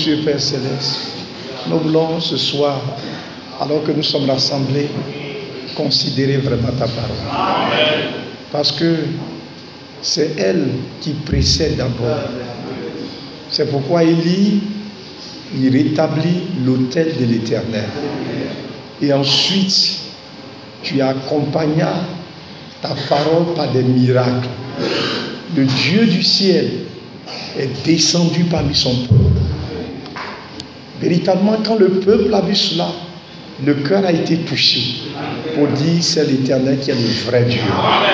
précieux Père Céleste, nous voulons ce soir, alors que nous sommes rassemblés, considérer vraiment ta parole. Parce que c'est elle qui précède d'abord. C'est pourquoi Élie, il rétablit l'autel de l'Éternel. Et ensuite, tu accompagnas ta parole par des miracles. Le Dieu du ciel est descendu parmi son peuple. Véritablement, quand le peuple a vu cela, le cœur a été touché pour dire c'est l'Éternel qui est le vrai Dieu.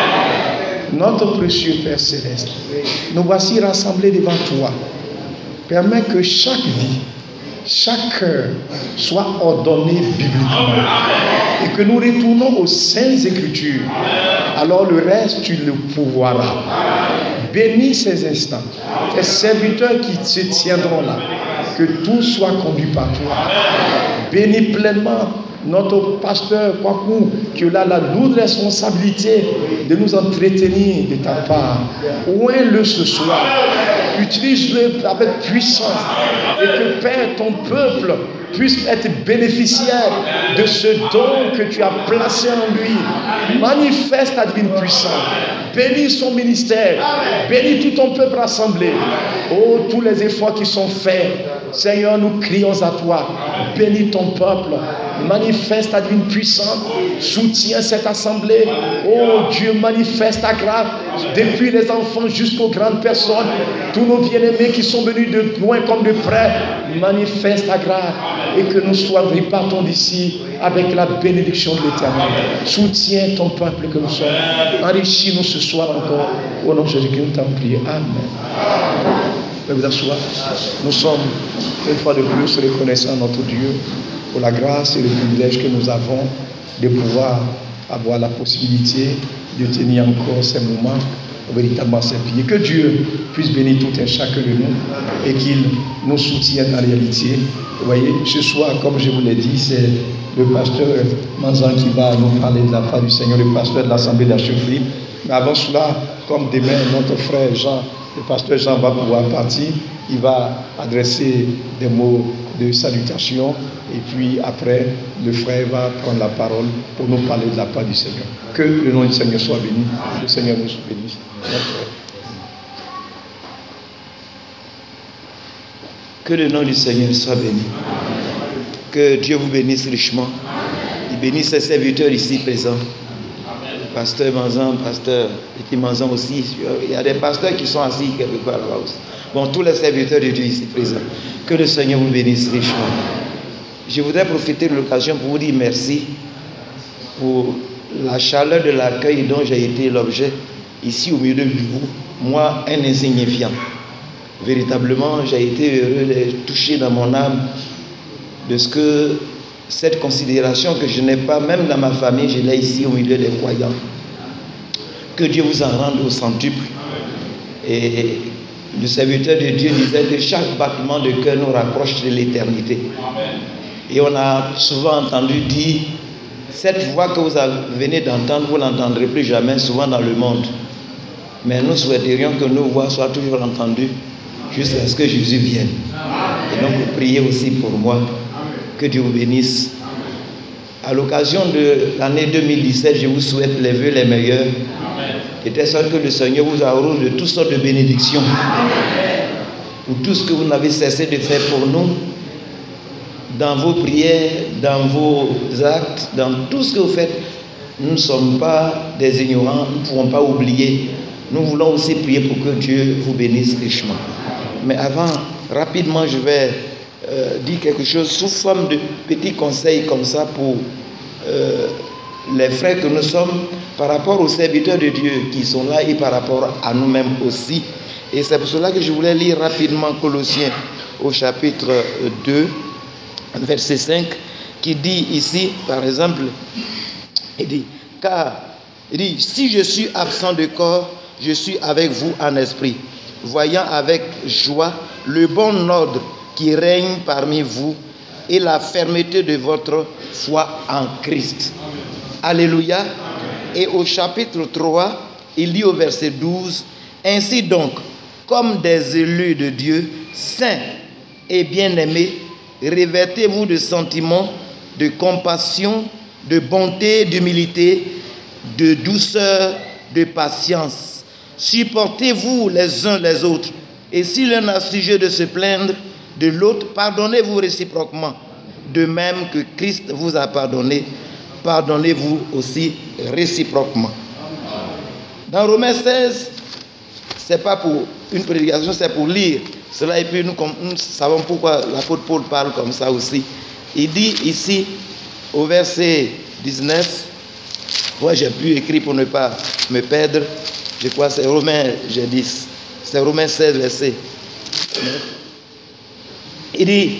Notre précieux Père Céleste, nous voici rassemblés devant toi. Permets que chaque vie, chaque cœur soit ordonné bibliquement et que nous retournons aux saintes écritures. Alors le reste, tu le pourvoiras. Bénis ces instants, tes serviteurs qui se tiendront là, que tout soit conduit par toi. Bénis pleinement notre pasteur Kwaku, qui a la lourde responsabilité de nous entretenir de ta part. Oins-le ce soir, utilise-le avec puissance et que Père, ton peuple puisse être bénéficiaire de ce don que tu as placé en lui. Manifeste ta divine puissance. Bénis son ministère. Bénis tout ton peuple rassemblé. Oh, tous les efforts qui sont faits. Seigneur, nous crions à toi. Bénis ton peuple. Manifeste ta divine puissance. Soutiens cette assemblée. Oh Dieu, manifeste ta grâce. Depuis les enfants jusqu'aux grandes personnes. Tous nos bien-aimés qui sont venus de loin comme de près. Manifeste ta grâce. Et que nous repartons d'ici avec la bénédiction de l'Éternel. Soutiens ton peuple que nous sommes. Enrichis-nous ce soir encore. Au nom de Jésus-Christ, nous t'en prions. Amen. Vous pouvez vous asseoir. Nous sommes une fois de plus reconnaissants à notre Dieu pour la grâce et le privilège que nous avons de pouvoir avoir la possibilité de tenir encore ces moments véritablement ces pieds. Que Dieu puisse bénir tout et chacun de nous et qu'il nous soutienne en réalité. Vous voyez, ce soir, comme je vous l'ai dit, c'est le pasteur Manzan qui va nous parler de la part du Seigneur, le pasteur de l'Assemblée d'Achefri. Mais avant cela, comme demain, notre frère Jean, le pasteur Jean va pouvoir partir, il va adresser des mots de salutation et puis après, le frère va prendre la parole pour nous parler de la part du Seigneur. Que le nom du Seigneur soit béni, le Seigneur nous bénisse. Que le nom du Seigneur soit béni. Que Dieu vous bénisse richement. Il bénisse ses serviteurs ici présents. Pasteur Manzan, pasteur Petit Manzan aussi. Il y a des pasteurs qui sont assis quelque part là-bas aussi. Bon, tous les serviteurs de Dieu ici présents. Que le Seigneur vous bénisse richement. Je voudrais profiter de l'occasion pour vous dire merci pour la chaleur de l'accueil dont j'ai été l'objet ici au milieu de vous. Moi, un insignifiant. Véritablement, j'ai été heureux de toucher dans mon âme de ce que cette considération que je n'ai pas, même dans ma famille, je l'ai ici au milieu des croyants. Que Dieu vous en rende au centuple. Et le serviteur de Dieu disait que chaque battement de cœur nous rapproche de l'éternité. Et on a souvent entendu dire, cette voix que vous venez d'entendre, vous n'entendrez plus jamais souvent dans le monde. Mais nous souhaiterions que nos voix soient toujours entendues jusqu'à ce que Jésus vienne. Et donc, vous priez aussi pour moi. Que Dieu vous bénisse. À l'occasion de l'année 2017, je vous souhaite les vœux les meilleurs. Et de sorte que le Seigneur vous arrose de toutes sortes de bénédictions. Pour tout ce que vous n'avez cessé de faire pour nous, dans vos prières, dans vos actes, dans tout ce que vous faites. Nous ne sommes pas des ignorants, nous ne pouvons pas oublier. Nous voulons aussi prier pour que Dieu vous bénisse richement. Mais avant, rapidement, je vais dire quelque chose sous forme de petits conseils comme ça pour les frères que nous sommes par rapport aux serviteurs de Dieu qui sont là et par rapport à nous-mêmes aussi. Et c'est pour cela que je voulais lire rapidement Colossiens au chapitre 2, verset 5, qui dit ici, par exemple, il dit, si je suis absent de corps, je suis avec vous en esprit, voyant avec joie le bon ordre qui règne parmi vous et la fermeté de votre foi en Christ. Alléluia. Et au chapitre 3, il dit au verset 12, ainsi donc, comme des élus de Dieu, saints et bien-aimés, revêtez-vous de sentiments, de compassion, de bonté, d'humilité, de douceur, de patience. Supportez-vous les uns les autres. Et si l'un a sujet de se plaindre de l'autre, pardonnez-vous réciproquement. De même que Christ vous a pardonné, pardonnez-vous aussi réciproquement. Dans Romains 16, ce n'est pas pour une prédication, c'est pour lire cela. Et puis nous savons pourquoi l'apôtre Paul parle comme ça aussi. Il dit ici, au verset 19, moi j'ai pu écrire pour ne pas me perdre, je crois que c'est Romains, j'ai dit, c'est Romains 16, verset 9. Il dit,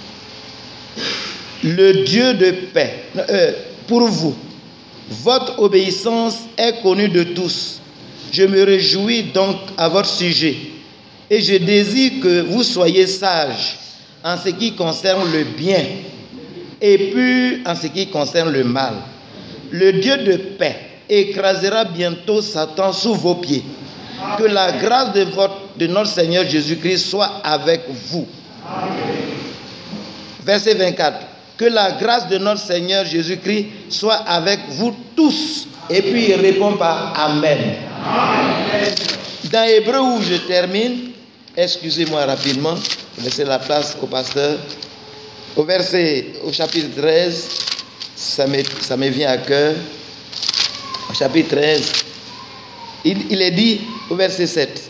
le Dieu de paix, pour vous, votre obéissance est connue de tous. Je me réjouis donc à votre sujet et je désire que vous soyez sages en ce qui concerne le bien et purs en ce qui concerne le mal. Le Dieu de paix écrasera bientôt Satan sous vos pieds. Que la grâce de notre Seigneur Jésus-Christ soit avec vous. Amen. Verset 24. Que la grâce de notre Seigneur Jésus-Christ soit avec vous tous. Et puis il répond par Amen. Amen. Dans Hébreu où je termine, excusez-moi rapidement, laissez la place au pasteur. Au chapitre 13, ça me vient à cœur. Au chapitre 13, il est dit au verset 7.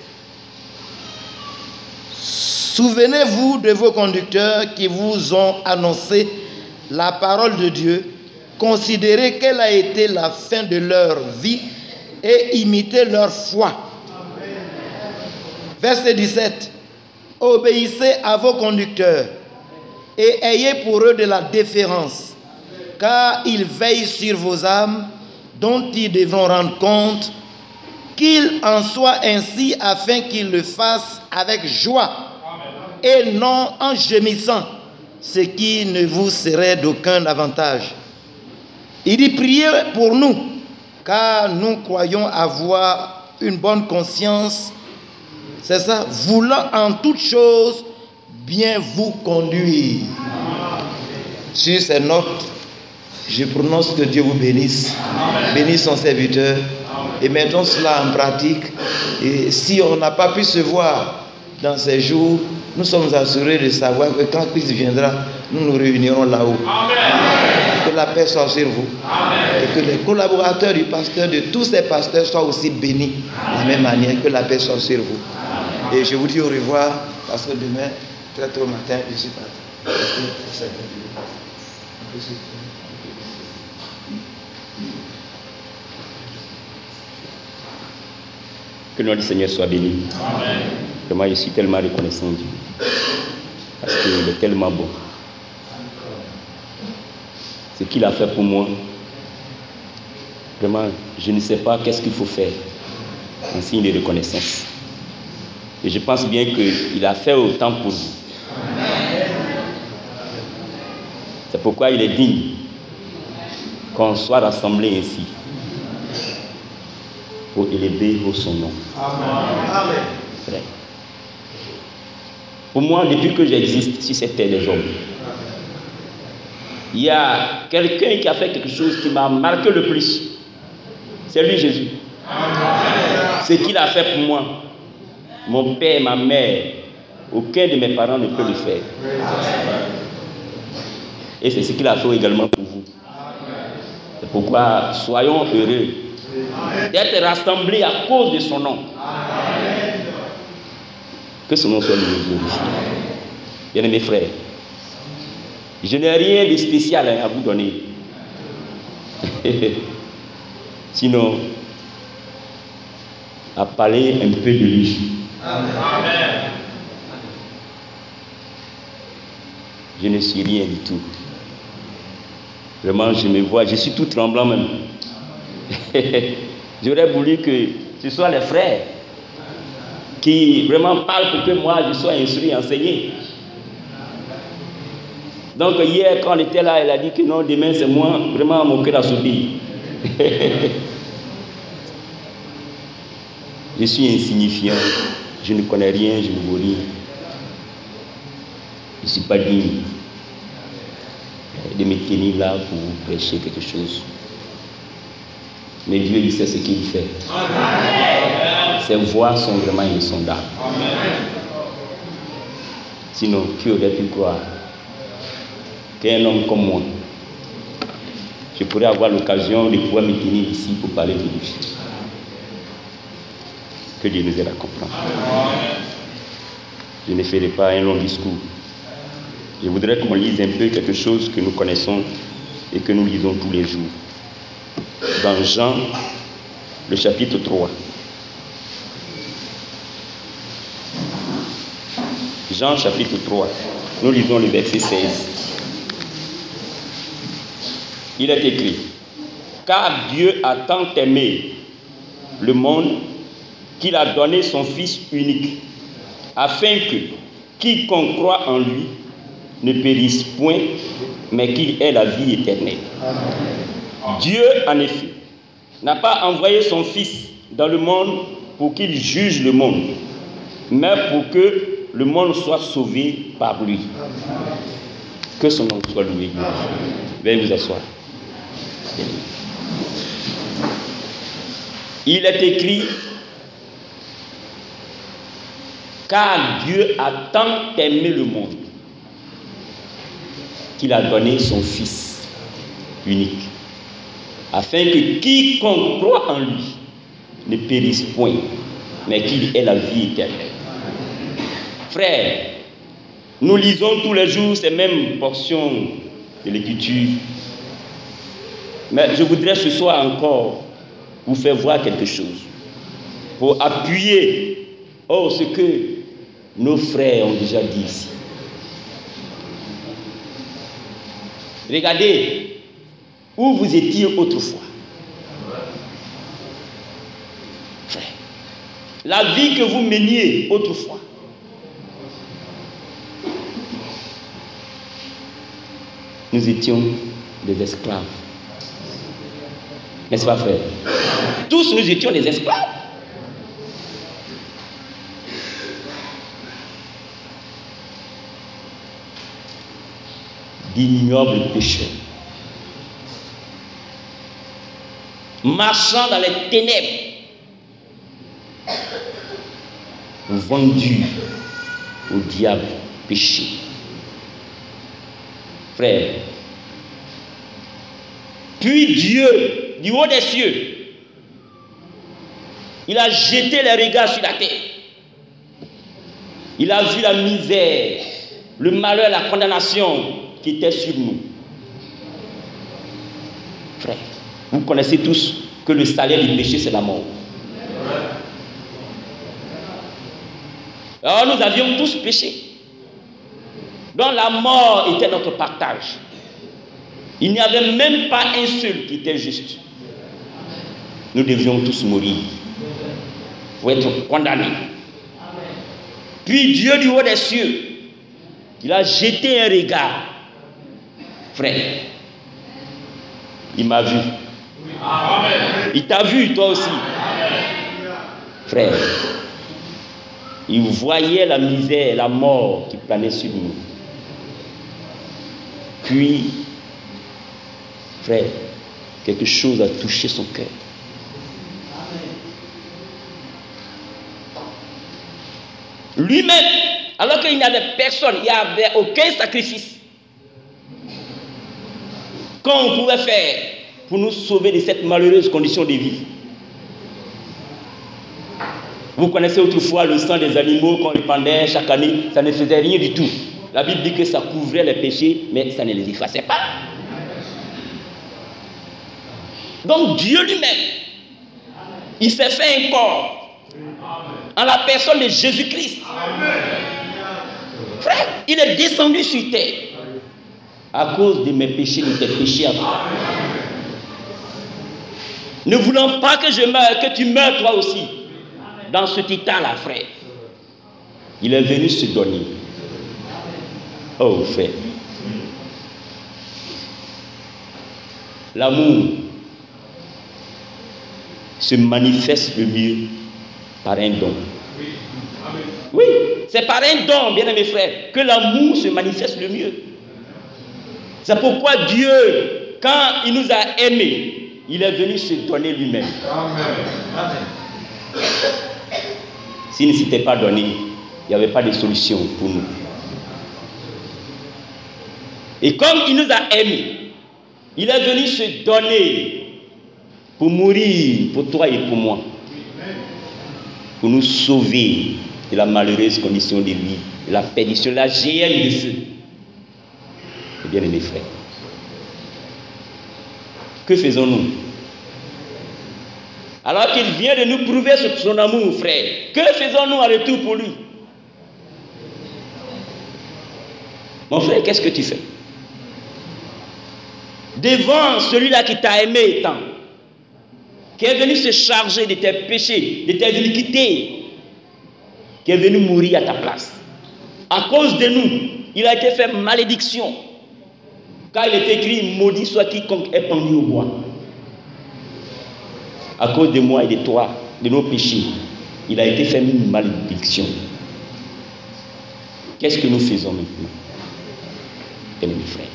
Souvenez-vous de vos conducteurs qui vous ont annoncé la parole de Dieu. Considérez quelle a été la fin de leur vie et imitez leur foi. Verset 17. Obéissez à vos conducteurs et ayez pour eux de la déférence, car ils veillent sur vos âmes, dont ils devront rendre compte, qu'il en soit ainsi afin qu'ils le fassent avec joie et non en gémissant, ce qui ne vous serait d'aucun avantage. Il dit, priez pour nous, car nous croyons avoir une bonne conscience, c'est ça, voulant en toutes choses bien vous conduire. Sur ces notes, je prononce que Dieu vous bénisse, bénisse son serviteur, et mettons cela en pratique. Et si on n'a pas pu se voir dans ces jours, nous sommes assurés de savoir que quand Christ viendra, nous nous réunirons là-haut. Que la paix soit sur vous. Amen. Et que les collaborateurs du pasteur, de tous ces pasteurs, soient aussi bénis de la même manière. Que la paix soit sur vous. Amen. Et je vous dis au revoir, parce que demain, très tôt le matin, je suis parti. Que le nom du Seigneur soit béni. Amen. Vraiment, je suis tellement reconnaissant Dieu. Parce qu'il est tellement bon. Ce qu'il a fait pour moi, vraiment, je ne sais pas qu'est-ce qu'il faut faire en signe de reconnaissance. Et je pense bien qu'il a fait autant pour vous. C'est pourquoi il est digne qu'on soit rassemblés ainsi pour élever son nom. Amen. Frère. Pour moi, depuis que j'existe sur cette terre des hommes, il y a quelqu'un qui a fait quelque chose qui m'a marqué le plus. C'est lui, Jésus. Ce qu'il a fait pour moi, mon père, ma mère, aucun de mes parents ne peut le faire. Et c'est ce qu'il a fait également pour vous. C'est pourquoi soyons heureux d'être rassemblés à cause de son nom. Que son nom soit glorifié. Bien-aimés frères, je n'ai rien de spécial à vous donner. Sinon, à parler un peu de lui. Amen. Je ne suis rien du tout. Vraiment, je me vois, je suis tout tremblant même. J'aurais voulu que ce soit les frères qui vraiment parlent pour que moi je sois instruit, enseigné. Donc hier quand on était là, elle a dit que non, demain c'est moi, vraiment mon cœur a sauté. Je suis insignifiant, je ne connais rien, je ne vois rien. je ne suis pas digne de me tenir là pour vous prêcher quelque chose. Mais Dieu, il sait ce qu'il fait. Ses voix sont vraiment insondables. Sinon, qui aurait pu croire qu'un homme comme moi, je pourrais avoir l'occasion de pouvoir me tenir ici pour parler de lui. Que Dieu nous aide à comprendre. Je ne ferai pas un long discours. Je voudrais qu'on lise un peu quelque chose que nous connaissons et que nous lisons tous les jours. Dans Jean, le chapitre 3. Jean, chapitre 3. Nous lisons le verset 16. Il est écrit: car Dieu a tant aimé le monde qu'il a donné son Fils unique, afin que quiconque croit en lui ne périsse point, mais qu'il ait la vie éternelle. Dieu, en effet, n'a pas envoyé son Fils dans le monde pour qu'il juge le monde, mais pour que le monde soit sauvé par lui. Que son nom soit loué. Veuillez vous asseoir. Il est écrit: car Dieu a tant aimé le monde qu'il a donné son Fils unique, afin que quiconque croit en lui ne périsse point, mais qu'il ait la vie éternelle. Frères, nous lisons tous les jours ces mêmes portions de l'Écriture, mais je voudrais ce soir encore vous faire voir quelque chose pour appuyer ce que nos frères ont déjà dit ici. Regardez où vous étiez autrefois. Frère, la vie que vous meniez autrefois. Nous étions des esclaves. N'est-ce pas, frère? Tous nous étions des esclaves. D'ignobles pécheurs, marchant dans les ténèbres, vendus au diable péché. Frère, puis Dieu, du haut des cieux, il a jeté les regards sur la terre. Il a vu la misère, le malheur, la condamnation qui était sur nous. Frère, vous connaissez tous que le salaire du péché, c'est la mort. Alors nous avions tous péché. Donc la mort était notre partage. Il n'y avait même pas un seul qui était juste. Nous devions tous mourir pour être condamnés. Puis Dieu du haut des cieux, il a jeté un regard. Frère, il m'a vu. Il t'a vu toi aussi. Frère, il voyait la misère, la mort qui planait sur nous. Puis, frère, quelque chose a touché son cœur. Lui-même, alors qu'il n'y avait personne, il n'y avait aucun sacrifice qu'on pouvait faire pour nous sauver de cette malheureuse condition de vie. Vous connaissez autrefois le sang des animaux qu'on répandait chaque année, ça ne faisait rien du tout. La Bible dit que ça couvrait les péchés, mais ça ne les effaçait pas. Donc Dieu lui-même, il s'est fait un corps en la personne de Jésus-Christ. Frère, il est descendu sur terre à cause de mes péchés, de tes péchés à toi. Ne voulant pas que je meure, que tu meurs toi aussi dans cet état-là, frère. Il est venu se donner. Oh, frère. L'amour se manifeste le mieux par un don. Oui, c'est par un don, bien aimés frères, que l'amour se manifeste le mieux. C'est pourquoi Dieu, quand il nous a aimés, il est venu se donner lui-même. Amen. S'il ne s'était pas donné, il n'y avait pas de solution pour nous. Et comme il nous a aimés, il est venu se donner pour mourir pour toi et pour moi, pour nous sauver de la malheureuse condition de vie, de la perdition, de la géhenne de feu. Bien aimés frères, que faisons-nous? Alors qu'il vient de nous prouver son amour, frère, que faisons-nous en retour pour lui? Mon frère, qu'est-ce que tu fais? Devant celui-là qui t'a aimé tant, qui est venu se charger de tes péchés, de tes iniquités, qui est venu mourir à ta place. À cause de nous, il a été fait malédiction. Car il est écrit, maudit soit quiconque est pendu au bois. À cause de moi et de toi, de nos péchés, il a été fait une malédiction. Qu'est-ce que nous faisons maintenant, bien-aimés frères?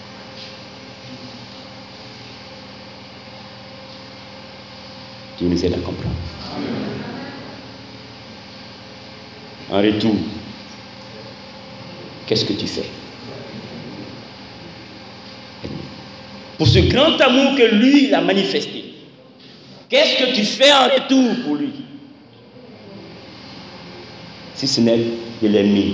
Dieu nous aide à comprendre. En retour, qu'est-ce que tu fais? Pour ce grand amour que lui il a manifesté, qu'est-ce que tu fais en retour pour lui? Si ce n'est de l'aimer.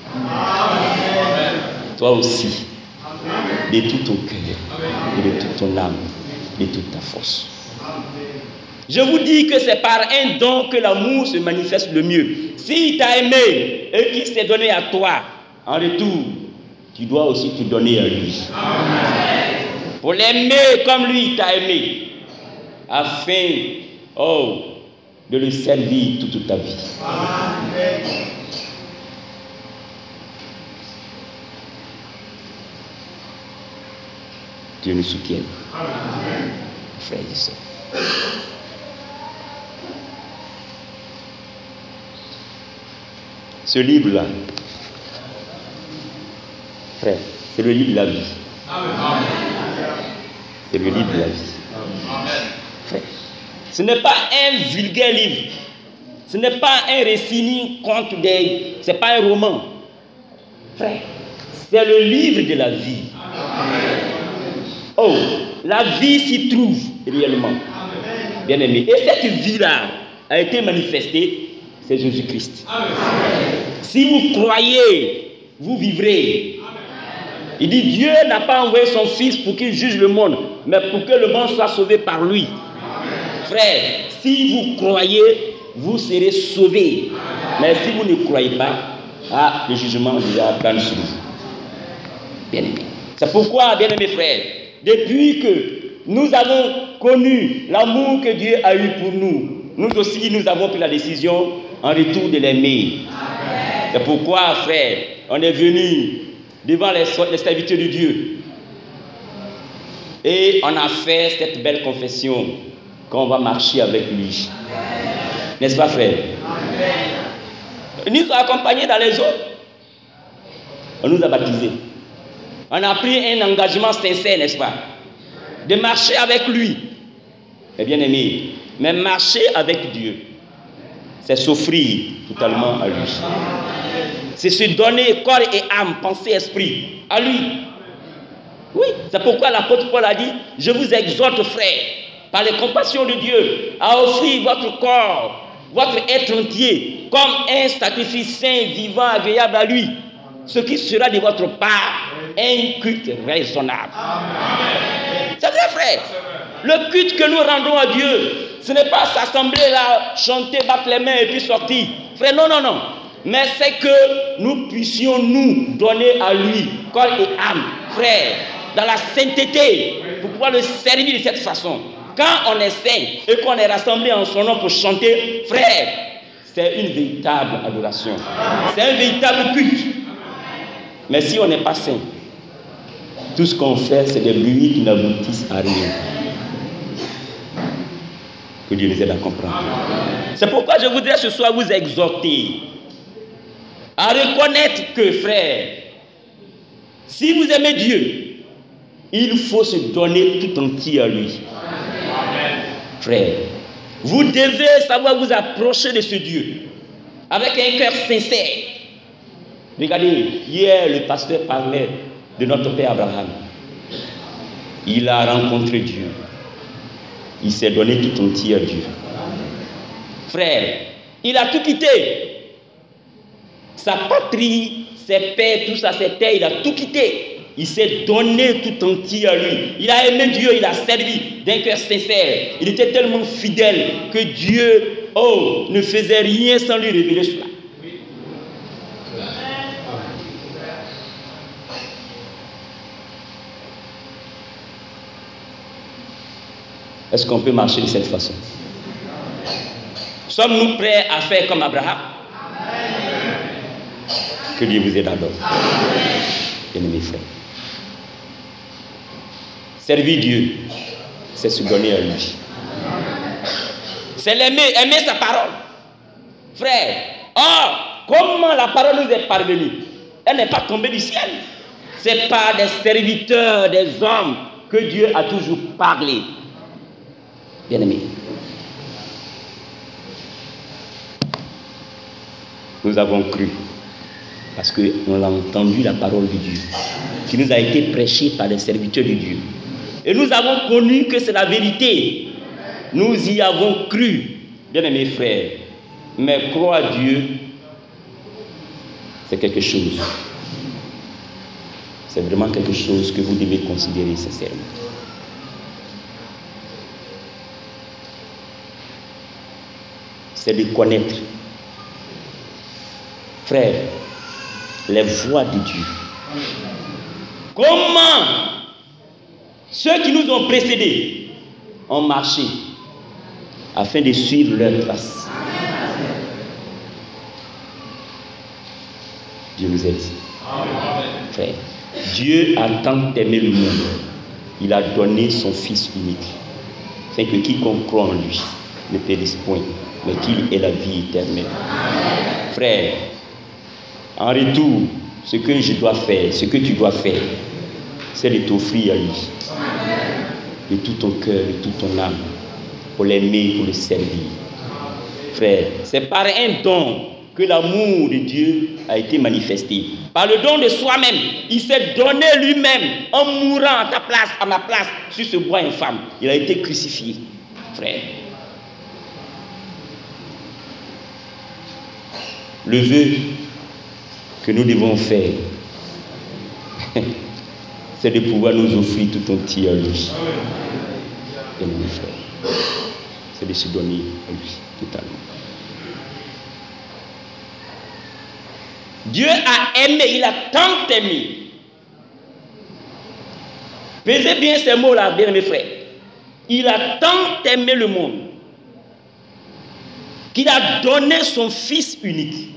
Toi aussi, de tout ton cœur, et de toute ton âme, de toute ta force. Je vous dis que c'est par un don que l'amour se manifeste le mieux. S'il t'a aimé et qu'il s'est donné à toi, en retour, tu dois aussi te donner à lui. Pour l'aimer comme lui t'a aimé, afin de le servir toute ta vie. Dieu nous soutienne, frères et sœurs. Ce livre-là, frère, c'est le livre de la vie. C'est le livre de la vie. Frère, ce n'est pas un vulgaire livre. Ce n'est pas un récit ni conte c'est pas un roman. Frère, c'est le livre de la vie. Oh, la vie s'y trouve réellement. Bien aimé. Et cette vie-là a été manifestée. C'est Jésus-Christ. Si vous croyez, vous vivrez. Il dit, Dieu n'a pas envoyé son Fils pour qu'il juge le monde, mais pour que le monde soit sauvé par lui. Frère, si vous croyez, vous serez sauvés. Mais si vous ne croyez pas, le jugement déjà plane sur vous. Bien aimé. C'est pourquoi, bien aimé frère, depuis que nous avons connu l'amour que Dieu a eu pour nous, nous aussi, nous avons pris la décision en retour de l'aimer. C'est pourquoi, frère, on est venu devant les serviteurs de Dieu et on a fait cette belle confession qu'on va marcher avec lui. N'est-ce pas, frère? Il nous a accompagnés dans les eaux. On nous a baptisés. On a pris un engagement sincère, n'est-ce pas? De marcher avec lui. Et bien aimé, mais marcher avec Dieu, c'est s'offrir totalement à lui. C'est se donner corps et âme, pensée, esprit à lui. Oui, c'est pourquoi l'apôtre Paul a dit, je vous exhorte, frères, par les compassions de Dieu, à offrir votre corps, votre être entier, comme un sacrifice saint, vivant, agréable à lui, ce qui sera de votre part un culte raisonnable. C'est vrai, frère. Le culte que nous rendons à Dieu, ce n'est pas s'assembler là, chanter, battre les mains et puis sortir. Frère, non, non, non. Mais c'est que nous puissions nous donner à lui, corps et âme, frère, dans la sainteté, pour pouvoir le servir de cette façon. Quand on est saint et qu'on est rassemblés en son nom pour chanter, frère, c'est une véritable adoration. C'est un véritable culte. Mais si on n'est pas saint, tout ce qu'on fait, c'est des bruits qui n'aboutissent à rien. Que Dieu nous aide à comprendre. C'est pourquoi je voudrais ce soir vous exhorter à reconnaître que, frère, si vous aimez Dieu, il faut se donner tout entier à lui. Amen. Frère, vous devez savoir vous approcher de ce Dieu avec un cœur sincère. Regardez, hier le pasteur parlait de notre père Abraham. Il a rencontré Dieu. Il s'est donné tout entier à Dieu. Frère, il a tout quitté. Sa patrie, ses pères, tout ça, ses terres, il a tout quitté. Il s'est donné tout entier à lui. Il a aimé Dieu, il a servi d'un cœur sincère. Il était tellement fidèle que Dieu, ne faisait rien sans lui révéler cela. Est-ce qu'on peut marcher de cette façon? Sommes-nous prêts à faire comme Abraham? Que Dieu vous aide alors. Bien-aimés frères. Servir Dieu, c'est se donner à lui. C'est l'aimer, aimer sa parole. Frère, comment la parole nous est parvenue? Elle n'est pas tombée du ciel. C'est par des serviteurs, des hommes que Dieu a toujours parlé. Bien-aimés, nous avons cru parce qu'on a entendu la parole de Dieu qui nous a été prêchée par des serviteurs de Dieu. Et nous avons connu que c'est la vérité. Nous y avons cru, bien-aimés frères. Mais croire à Dieu, c'est quelque chose. C'est vraiment quelque chose que vous devez considérer sincèrement. C'est de connaître, frère, les voies de Dieu. Comment ceux qui nous ont précédés ont marché afin de suivre leurs traces. Dieu nous aide. Frère, Dieu a tant aimé le monde, il a donné son Fils unique, afin que quiconque croit en lui ne périsse point, mais qu'il ait la vie éternelle. Frère, en retour, ce que je dois faire, ce que tu dois faire, c'est de t'offrir à lui, de tout ton cœur, de toute ton âme, pour l'aimer, pour le servir. Frère, c'est par un don que l'amour de Dieu a été manifesté. Par le don de soi-même, il s'est donné lui-même en mourant à ta place, à ma place, sur ce bois infâme. Il a été crucifié, frère. Le vœu que nous devons faire, c'est de pouvoir nous offrir tout entier à lui. Et mon frère, c'est de se donner à lui totalement. Dieu a aimé, il a tant aimé. Pesez bien ces mots-là, bien mes frères. Il a tant aimé le monde qu'il a donné son Fils unique.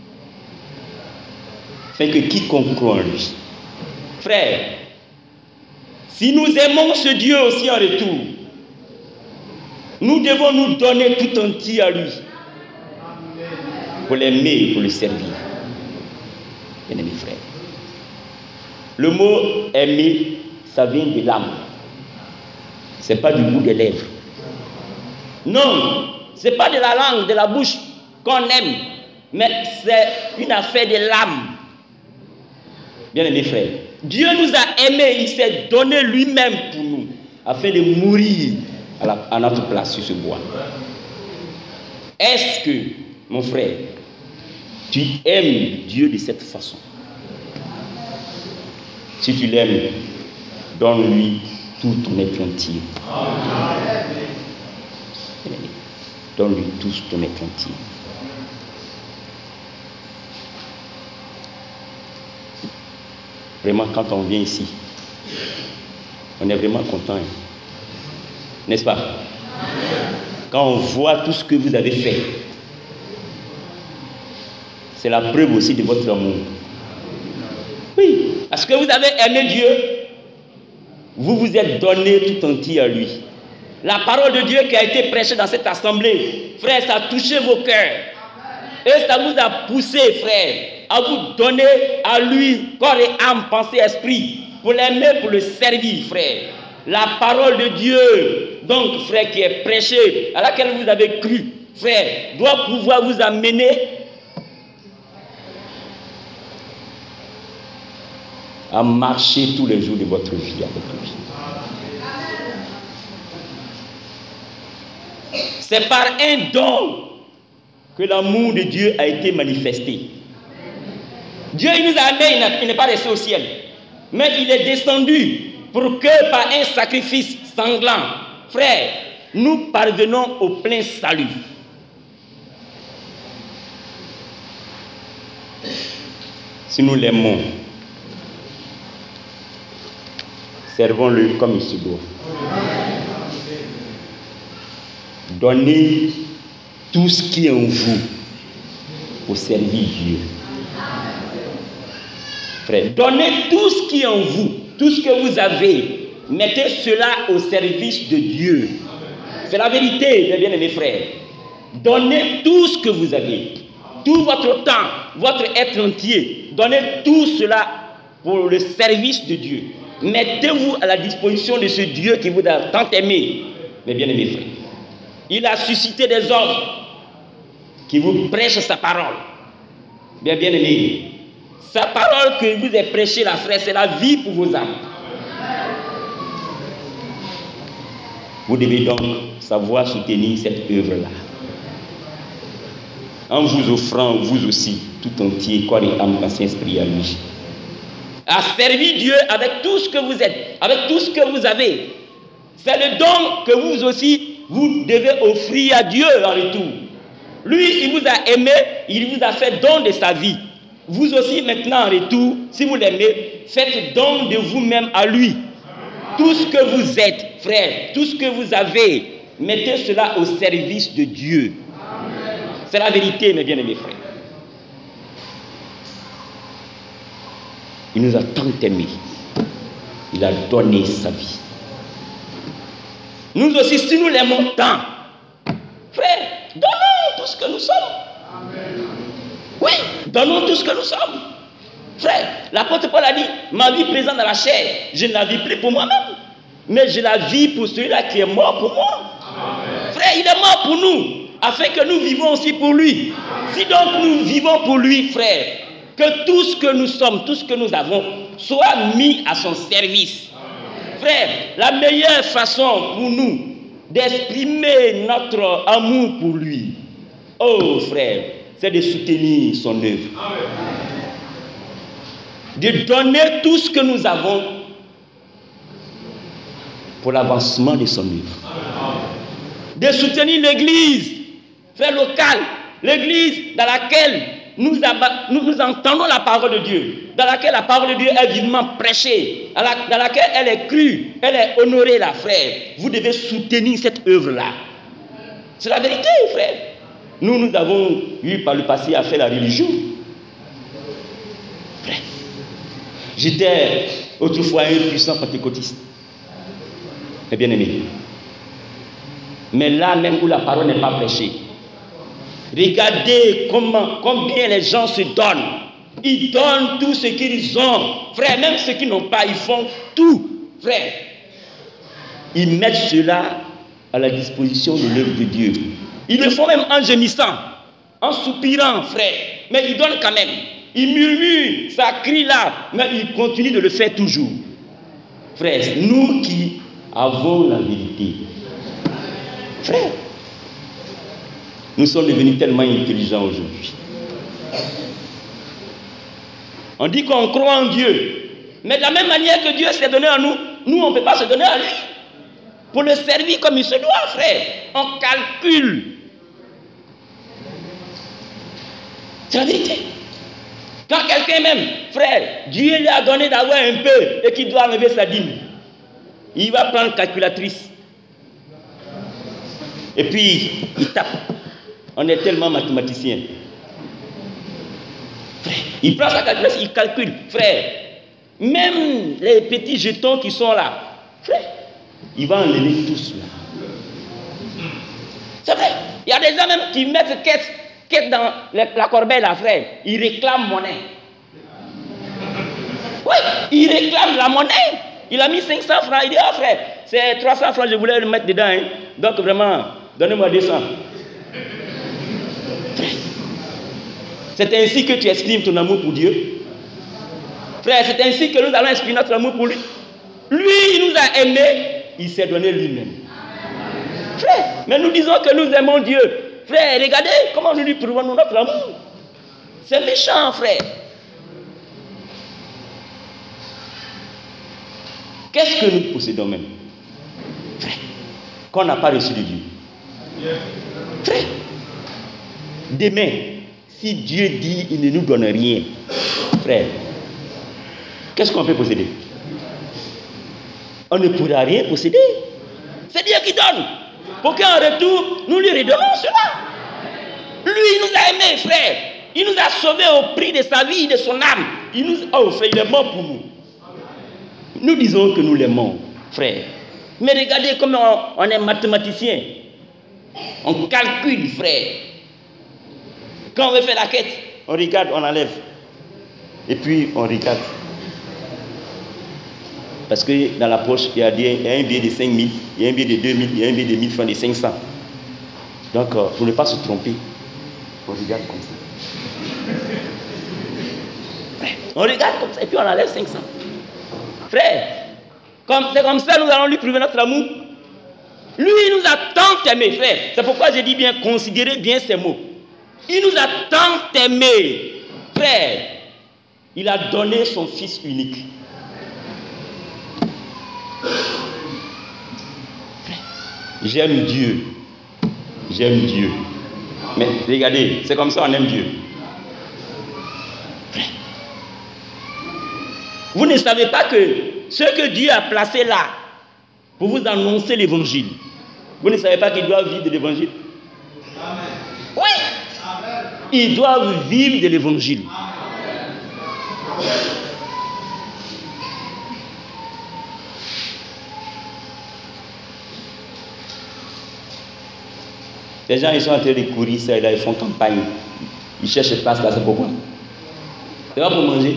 Fait que quiconque croit en lui. Frère, si nous aimons ce Dieu aussi en retour, nous devons nous donner tout entier à lui. Pour l'aimer et pour le servir. Bien-aimés frères. Le mot aimer, ça vient de l'âme. Ce n'est pas du bout des lèvres. Non, ce n'est pas de la langue, de la bouche qu'on aime, mais c'est une affaire de l'âme. Bien-aimés frères, Dieu nous a aimés, il s'est donné lui-même pour nous, afin de mourir à notre place sur ce bois. Est-ce que, mon frère, tu aimes Dieu de cette façon? Si tu l'aimes, donne-lui tout ton être entier. Donne-lui tout ton être entier. Vraiment, quand on vient ici, on est vraiment content. N'est-ce pas? Quand on voit tout ce que vous avez fait, c'est la preuve aussi de votre amour. Oui, parce que vous avez aimé Dieu, vous vous êtes donné tout entier à lui. La parole de Dieu qui a été prêchée dans cette assemblée, frère, ça a touché vos cœurs. Et ça vous a poussé, frère, à vous donner à lui corps et âme, pensée, esprit, pour l'aimer, pour le servir, frère. La parole de Dieu, donc, frère, qui est prêchée, à laquelle vous avez cru, frère, doit pouvoir vous amener à marcher tous les jours de votre vie avec lui. C'est par un don que l'amour de Dieu a été manifesté. Dieu, il nous a amenés, il n'est pas resté au ciel, mais il est descendu pour que par un sacrifice sanglant, frère, nous parvenons au plein salut. Si nous l'aimons, servons-le comme il se doit. Donnez tout ce qui est en vous pour servir Dieu. Frère, donnez tout ce qui est en vous, tout ce que vous avez, mettez cela au service de Dieu. C'est la vérité, mes bien-aimés frères. Donnez tout ce que vous avez, tout votre temps, votre être entier, donnez tout cela pour le service de Dieu. Mettez-vous à la disposition de ce Dieu qui vous a tant aimé, mes bien-aimés frères. Il a suscité des hommes qui vous prêchent sa parole. Bien-aimés, sa parole que vous avez prêchée, la frère, c'est la vie pour vos âmes. Vous devez donc savoir soutenir cette œuvre-là, en vous offrant, vous aussi, tout entier, corps et âme, pensée, esprit à lui. À servir Dieu avec tout ce que vous êtes, avec tout ce que vous avez. C'est le don que vous aussi, vous devez offrir à Dieu en retour. Lui, il vous a aimé, il vous a fait don de sa vie. Vous aussi, maintenant, en retour, si vous l'aimez, faites don de vous-même à lui. Tout ce que vous êtes, frère, tout ce que vous avez, mettez cela au service de Dieu. C'est la vérité, mes bien-aimés frères. Il nous a tant aimés. Il a donné sa vie. Nous aussi, si nous l'aimons tant, frère, donnons tout ce que nous sommes. Amen. Oui, donnons tout ce que nous sommes. Frère, l'apôtre Paul a dit, ma vie présente dans la chair, je ne la vis plus pour moi-même, mais je la vis pour celui-là qui est mort pour moi. Amen. Frère, il est mort pour nous, afin que nous vivons aussi pour lui. Amen. Si donc nous vivons pour lui, frère, que tout ce que nous sommes, tout ce que nous avons, soit mis à son service. Frère, la meilleure façon pour nous d'exprimer notre amour pour lui, oh frère, c'est de soutenir son œuvre. De donner tout ce que nous avons pour l'avancement de son œuvre. De soutenir l'église, frère local, l'église dans laquelle nous entendons la parole de Dieu, dans laquelle la parole de Dieu est vivement prêchée, dans laquelle elle est crue, elle est honorée, là, frère. Vous devez soutenir cette œuvre-là. C'est la vérité, frère. Nous avons eu par le passé à faire la religion. Frère, j'étais autrefois un puissant pentecôtiste. Mais bien aimé. Mais là même où la parole n'est pas prêchée, regardez combien les gens se donnent. Ils donnent tout ce qu'ils ont. Frère, même ceux qui n'ont pas, ils font tout. Frère, ils mettent cela à la disposition de l'œuvre de Dieu. Ils le font même en gémissant, en soupirant, frère. Mais ils donnent quand même. Ils murmurent, ça crie là, mais ils continuent de le faire toujours. Frère, nous qui avons la vérité, frère, nous sommes devenus tellement intelligents aujourd'hui. On dit qu'on croit en Dieu, mais de la même manière que Dieu s'est donné à nous, nous on ne peut pas se donner à lui. Pour le servir comme il se doit, frère, on calcule. C'est la vérité. Quand quelqu'un même, frère, Dieu lui a donné d'avoir un peu et qu'il doit enlever sa dîme, il va prendre une calculatrice. Et puis, il tape. On est tellement mathématiciens. Frère, il prend sa calculatrice, il calcule. Frère, même les petits jetons qui sont là, frère, il va enlever tout cela. C'est vrai. Il y a des gens même qui mettent quête dans la corbeille, là, frère. Il réclame monnaie. Oui, il réclame la monnaie. Il a mis 500 francs. Il dit, ah frère, c'est 300 francs, je voulais le mettre dedans. Hein. Donc vraiment, donnez-moi 200. C'est ainsi que tu exprimes ton amour pour Dieu. Frère, c'est ainsi que nous allons exprimer notre amour pour lui. Lui, il nous a aimés, il s'est donné lui-même. Frère, mais nous disons que nous aimons Dieu. Frère, regardez comment nous lui prouvons notre amour. C'est méchant, frère. Qu'est-ce que nous possédons même? Frère, qu'on n'a pas reçu de Dieu. Frère, demain, si Dieu dit il ne nous donne rien, frère, qu'est-ce qu'on peut posséder? On ne pourra rien posséder. C'est Dieu qui donne. Pour qu'en retour, nous lui redonnons cela. Lui, il nous a aimés, frère. Il nous a sauvés au prix de sa vie, de son âme. Oh, frère, il est mort pour nous. Nous disons que nous l'aimons, frère. Mais regardez comment on est mathématicien. On calcule, frère. Quand on veut faire la quête, on regarde, on enlève. Et puis, on regarde. Parce que dans la poche, il y a un billet de 5 000, il y a un billet de 2 000, il y a un billet de 1 000 francs, de 500. Donc, pour ne pas se tromper, on regarde comme ça. Frère, on regarde comme ça et puis on enlève 500. Frère, c'est comme ça que nous allons lui prouver notre amour. Lui, il nous a tant aimés, frère. C'est pourquoi je dis bien, considérez bien ces mots. Il nous a tant aimés, frère. Il a donné son Fils unique. J'aime Dieu. J'aime Dieu. Mais regardez, c'est comme ça on aime Dieu. Vous ne savez pas que ce que Dieu a placé là pour vous annoncer l'évangile, vous ne savez pas qu'il doit vivre de l'évangile? Oui. Il doit vivre de l'évangile. Les gens, ils sont en train de courir, ça, là, ils font campagne. Ils cherchent place là, c'est pourquoi? C'est pas pour manger.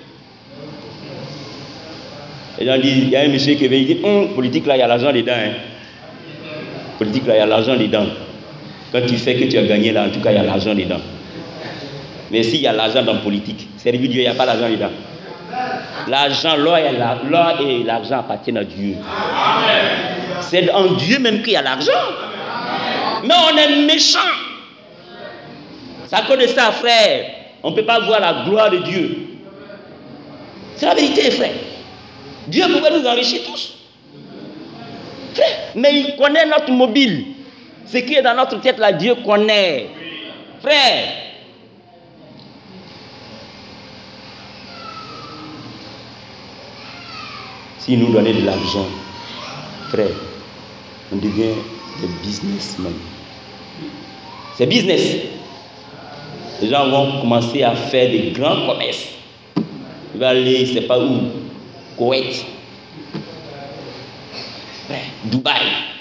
Les gens disent, il y a un monsieur qui vient, il dit, politique là, il y a l'argent dedans. Hein. Politique là, il y a l'argent dedans. Quand tu fais que tu as gagné là, en tout cas, il y a l'argent dedans. Mais s'il y a l'argent dans la politique, servir Dieu, il n'y a pas l'argent dedans. L'argent, l'or et l'argent appartiennent à Dieu. C'est en Dieu même qu'il y a l'argent. Mais on est méchant. C'est à cause de ça, frère. On ne peut pas voir la gloire de Dieu. C'est la vérité, frère. Dieu pouvait nous enrichir tous. Frère, mais il connaît notre mobile. Ce qui est dans notre tête, là, Dieu connaît. Frère. S'il nous donnait de l'argent, frère, on devient des businessmen. C'est business. Les gens vont commencer à faire des grands commerces. Il va aller, je ne sais pas où, Koweït, Dubaï.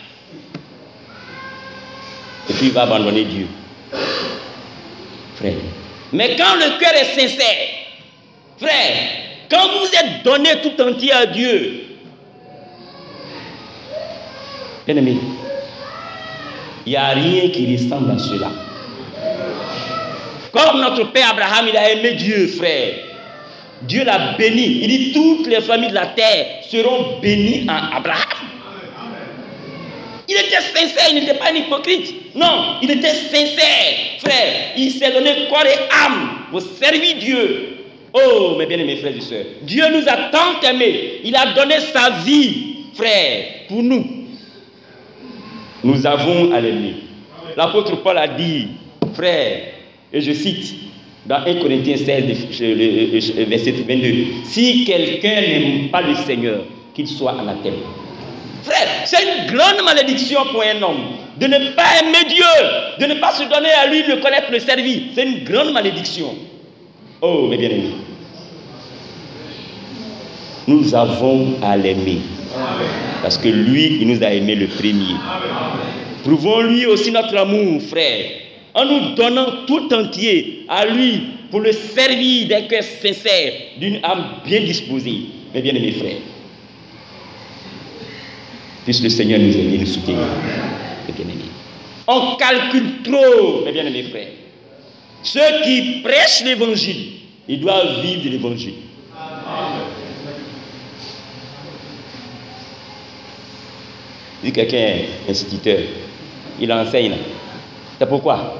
Et puis il va abandonner Dieu. Frère. Mais quand le cœur est sincère, frère, quand vous êtes donné tout entier à Dieu, bien aimé, il n'y a rien qui ressemble à cela. Comme notre père Abraham, il a aimé Dieu, frère. Dieu l'a béni. Il dit toutes les familles de la terre seront bénies en Abraham. Il était sincère, il n'était pas un hypocrite. Non, il était sincère, frère. Il s'est donné corps et âme pour servir Dieu. Oh, mes bien-aimés frères et sœurs, Dieu nous a tant aimés. Il a donné sa vie, frère, pour nous. Nous avons à l'aimer. L'apôtre Paul a dit, frère, et je cite, dans 1 Corinthiens 16, verset 22, si quelqu'un n'aime pas le Seigneur, qu'il soit anathème. Frère, c'est une grande malédiction pour un homme de ne pas aimer Dieu, de ne pas se donner à lui, le connaître, le servir. C'est une grande malédiction. Oh, mes bien-aimés, nous avons à l'aimer. Parce que lui, il nous a aimé le premier. Prouvons-lui aussi notre amour, frère, en nous donnant tout entier à lui pour le servir d'un cœur sincère, d'une âme bien disposée. Mes bien-aimés frères, puisse le Seigneur nous aider, nous soutenir. Mes bien-aimés, on calcule trop, mes bien-aimés frères. Ceux qui prêchent l'évangile, ils doivent vivre de l'évangile. Si quelqu'un est instituteur, il enseigne là. C'est pourquoi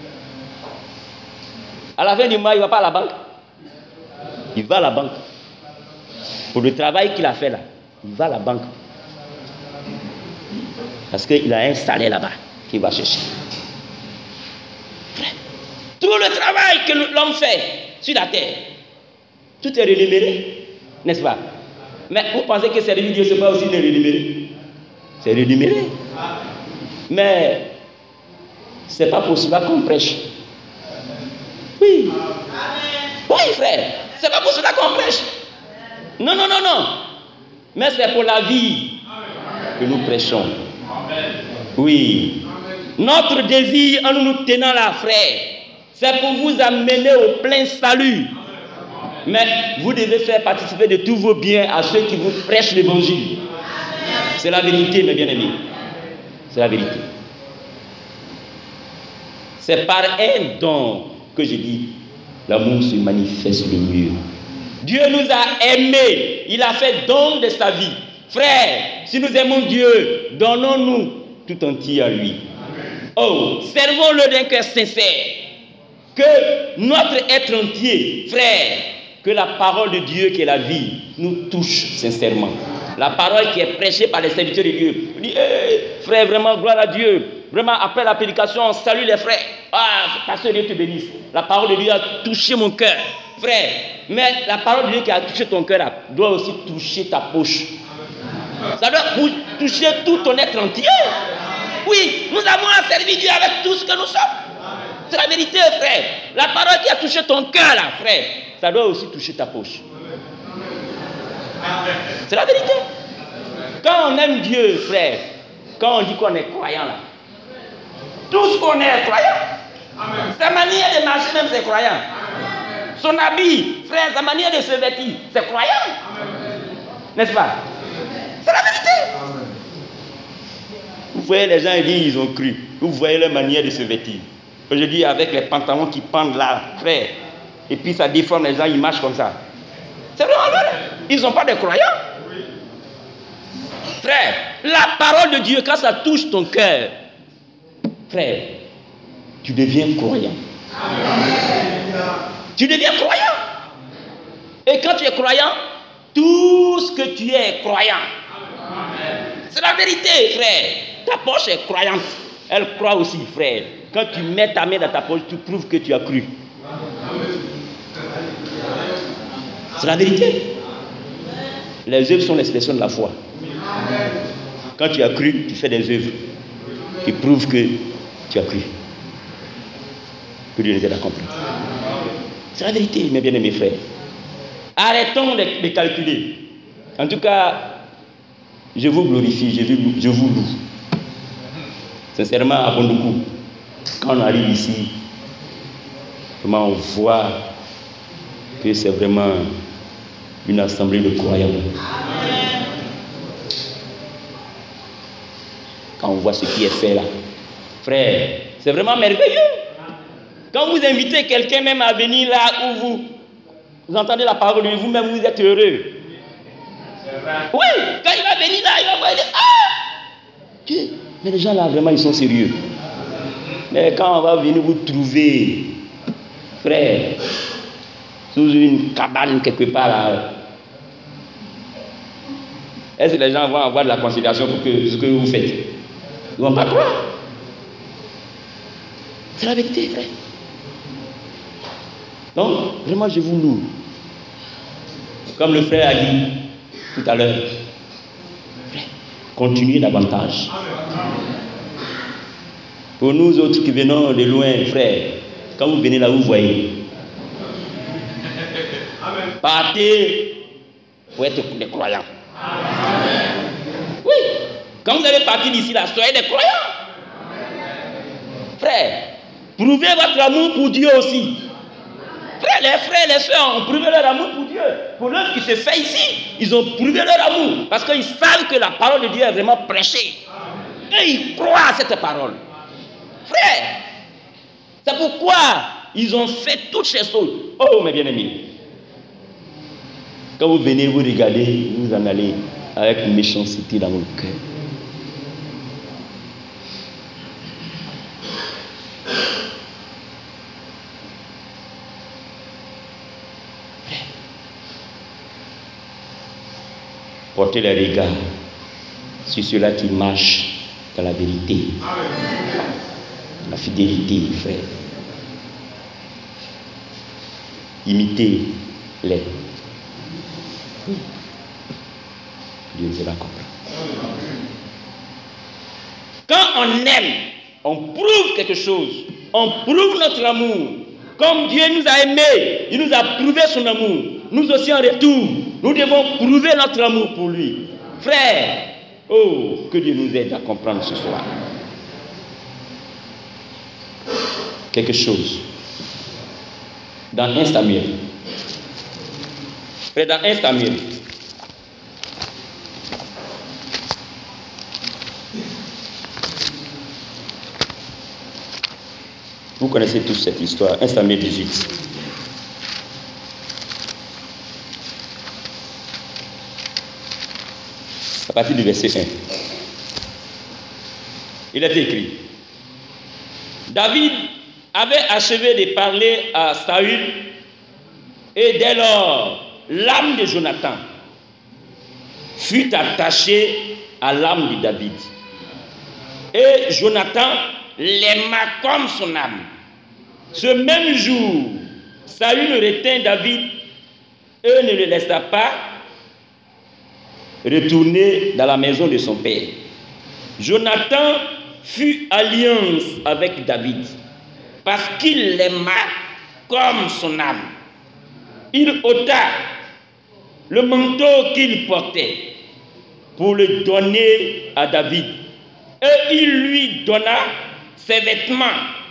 à la fin du mois, il ne va pas à la banque. Il va à la banque. Pour le travail qu'il a fait là, il va à la banque. Parce qu'il a un salaire là-bas qu'il va chercher. Tout le travail que l'homme fait sur la terre, tout est rémunéré, n'est-ce pas? Mais vous pensez que servir Dieu, ce n'est pas aussi rémunéré? C'est rémunéré. Mais ce n'est pas pour cela qu'on prêche. Oui. Oui, frère. Ce n'est pas pour cela qu'on prêche. Non, non, non, non. Mais c'est pour la vie que nous prêchons. Oui. Notre désir en nous tenant là, frère, c'est pour vous amener au plein salut. Mais vous devez faire participer de tous vos biens à ceux qui vous prêchent l'évangile. C'est la vérité, mes bien-aimés. C'est la vérité. C'est par un don que je dis, l'amour se manifeste le mieux. Dieu nous a aimés. Il a fait don de sa vie. Frère, si nous aimons Dieu, donnons-nous tout entier à lui. Oh, servons-le d'un cœur sincère. Que notre être entier, frère, que la parole de Dieu qui est la vie nous touche sincèrement. La parole qui est prêchée par les serviteurs de Dieu. On dit, frère, vraiment, gloire à Dieu. Vraiment, après la prédication, on salue les frères. Ah, pasteur, Dieu te bénisse. La parole de Dieu a touché mon cœur. Frère, mais la parole de Dieu qui a touché ton cœur là, doit aussi toucher ta poche. Ça doit toucher tout ton être entier. Oui, nous avons à servir Dieu avec tout ce que nous sommes. C'est la vérité, frère. La parole qui a touché ton cœur là, frère, ça doit aussi toucher ta poche. C'est la vérité. Quand on aime Dieu, frère, quand on dit qu'on est croyant là, tous qu'on est croyant. Sa manière de marcher même c'est croyant. Son habit, frère, sa manière de se vêtir, c'est croyant. N'est-ce pas? C'est la vérité. Vous voyez les gens ils disent ils ont cru. Vous voyez leur manière de se vêtir. Aujourd'hui avec les pantalons qui pendent là, frère, et puis ça déforme les gens, ils marchent comme ça. C'est vraiment vrai. Ils n'ont pas de croyants. Frère, la parole de Dieu, quand ça touche ton cœur, frère, tu deviens croyant. Tu deviens croyant. Et quand tu es croyant, tout ce que tu es croyant. C'est la vérité, frère. Ta poche est croyante. Elle croit aussi, frère. Quand tu mets ta main dans ta poche, tu prouves que tu as cru. C'est la vérité. Les œuvres sont l'expression de la foi. Quand tu as cru, tu fais des œuvres qui prouvent que tu as cru. Que Dieu nous aide à comprendre. C'est la vérité, mes bien-aimés frères. Arrêtons de calculer. En tout cas, je vous glorifie, je vous loue. Sincèrement, à bon coup, quand on arrive ici, vraiment on voit que c'est vraiment une assemblée de croyants. Quand on voit ce qui est fait là, frère, c'est vraiment merveilleux. Quand vous invitez quelqu'un même à venir là où vous entendez la parole de Dieu, vous-même vous êtes heureux. Oui, quand il va venir là, il va voir, Dieu. Mais les gens là, vraiment, ils sont sérieux. Mais quand on va venir vous trouver, frère, sous une cabane quelque part là, est-ce que les gens vont avoir de la considération pour ce que vous faites? Ils ne vont pas croire. C'est la vérité, frère. Donc, vraiment, je vous loue. Comme le frère a dit tout à l'heure, continuez davantage. Pour nous autres qui venons de loin, frère, quand vous venez là, vous voyez. Partez pour être des croyants. Oui, quand vous allez partir d'ici là, soyez des croyants. Frère, prouvez votre amour pour Dieu aussi. Frères, les sœurs ont prouvé leur amour pour Dieu. Pour l'œuvre qui se fait ici, ils ont prouvé leur amour. Parce qu'ils savent que la parole de Dieu est vraiment prêchée. Et ils croient à cette parole. Frère, c'est pourquoi ils ont fait toutes ces choses. Oh, mes bien-aimés. Quand vous venez, vous regardez, vous en allez avec une méchanceté dans votre cœur. Portez les regards sur ceux-là qui marchent dans la vérité, la fidélité, frère. Imitez-les. Dieu vous va comprendre. Quand on aime, on prouve quelque chose. On prouve notre amour. Comme Dieu nous a aimés, il nous a prouvé son amour. Nous aussi en retour, nous devons prouver notre amour pour lui. Frère, oh, que Dieu nous aide à comprendre ce soir. Quelque chose. Dans 1 Samuel. Frère, dans 1 Samuel. Vous connaissez tous cette histoire. 1 Samuel 18. À partir du verset 1. Il est écrit. David avait achevé de parler à Saül et dès lors, l'âme de Jonathan fut attachée à l'âme de David. Et Jonathan l'aima comme son âme. Ce même jour, Saül retint David et ne le laissa pas retourner dans la maison de son père. Jonathan fut alliance avec David parce qu'il l'aima comme son âme. Il ôta le manteau qu'il portait pour le donner à David et il lui donna ses vêtements,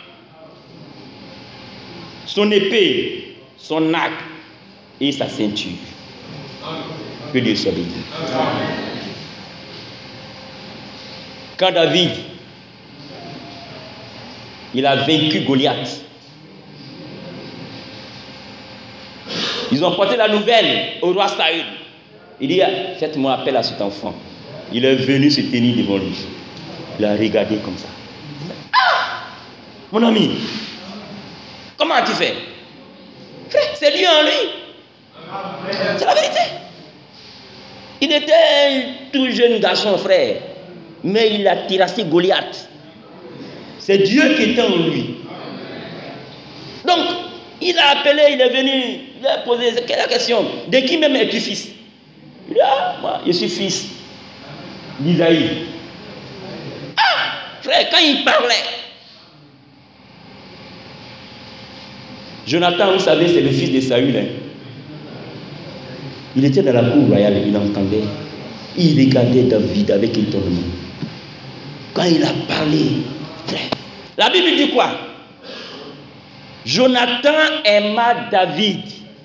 son épée, son arc et sa ceinture. Que Dieu soit béni. Quand David, il a vaincu Goliath, ils ont porté la nouvelle au roi Saül. Il dit, faites-moi appel à cet enfant. Il est venu se tenir devant lui. Il a regardé comme ça. Ah, mon ami, comment tu fais? Frère, c'est lui en lui. C'est la vérité. Il était un tout jeune garçon, frère, mais il a terrassé Goliath. C'est Dieu qui était en lui. Donc, il a appelé, il est venu, il a posé la question, de qui même es-tu fils? Il dit, ah, moi, je suis fils d'Isaïe. Ah, frère, quand il parlait, Jonathan, vous savez, c'est le fils de Saül. Hein. Il était dans la cour royale, il entendait. Il regardait David avec étonnement. Quand il a parlé, frère, la Bible dit quoi? Jonathan aima David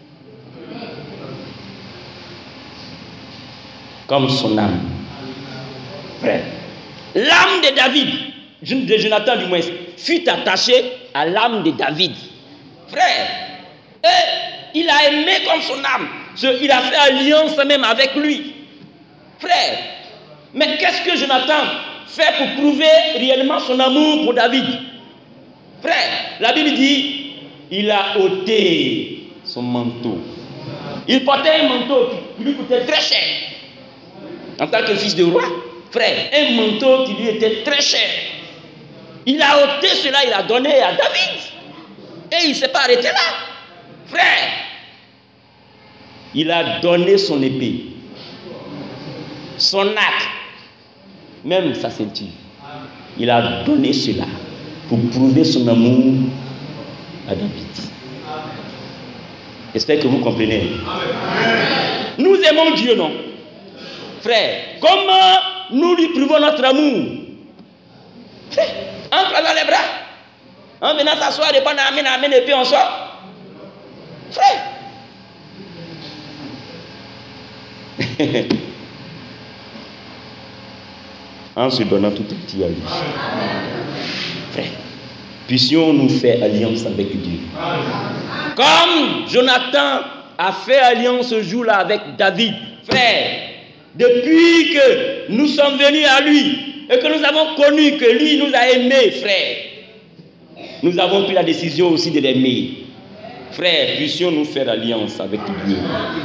comme son âme. Frère, l'âme de David, de Jonathan du moins, fut attachée à l'âme de David. Frère, et il a aimé comme son âme. Il a fait alliance même avec lui. Frère, mais qu'est-ce que Jonathan fait pour prouver réellement son amour pour David? Frère, la Bible dit, il a ôté son manteau. Il portait un manteau qui lui coûtait très cher. En tant que fils de roi, frère, un manteau qui lui était très cher. Il a ôté cela, il a donné à David. Et il ne s'est pas arrêté là. Frère, il a donné son épée, son arc, même sa ceinture. Il a donné cela pour prouver son amour à David. J'espère que vous comprenez. Nous aimons Dieu, non? Frère, comment nous lui prouvons notre amour? Frère, entre dans les bras. En venant s'asseoir, répondre amen, amen, et puis on sort. Frère. En se donnant tout entier à lui. Frère, puissions-nous faire alliance avec Dieu. Comme Jonathan a fait alliance ce jour-là avec David. Frère, depuis que nous sommes venus à lui et que nous avons connu que lui nous a aimés, frère, nous avons pris la décision aussi de l'aimer. Frère, puissions-nous faire alliance avec Dieu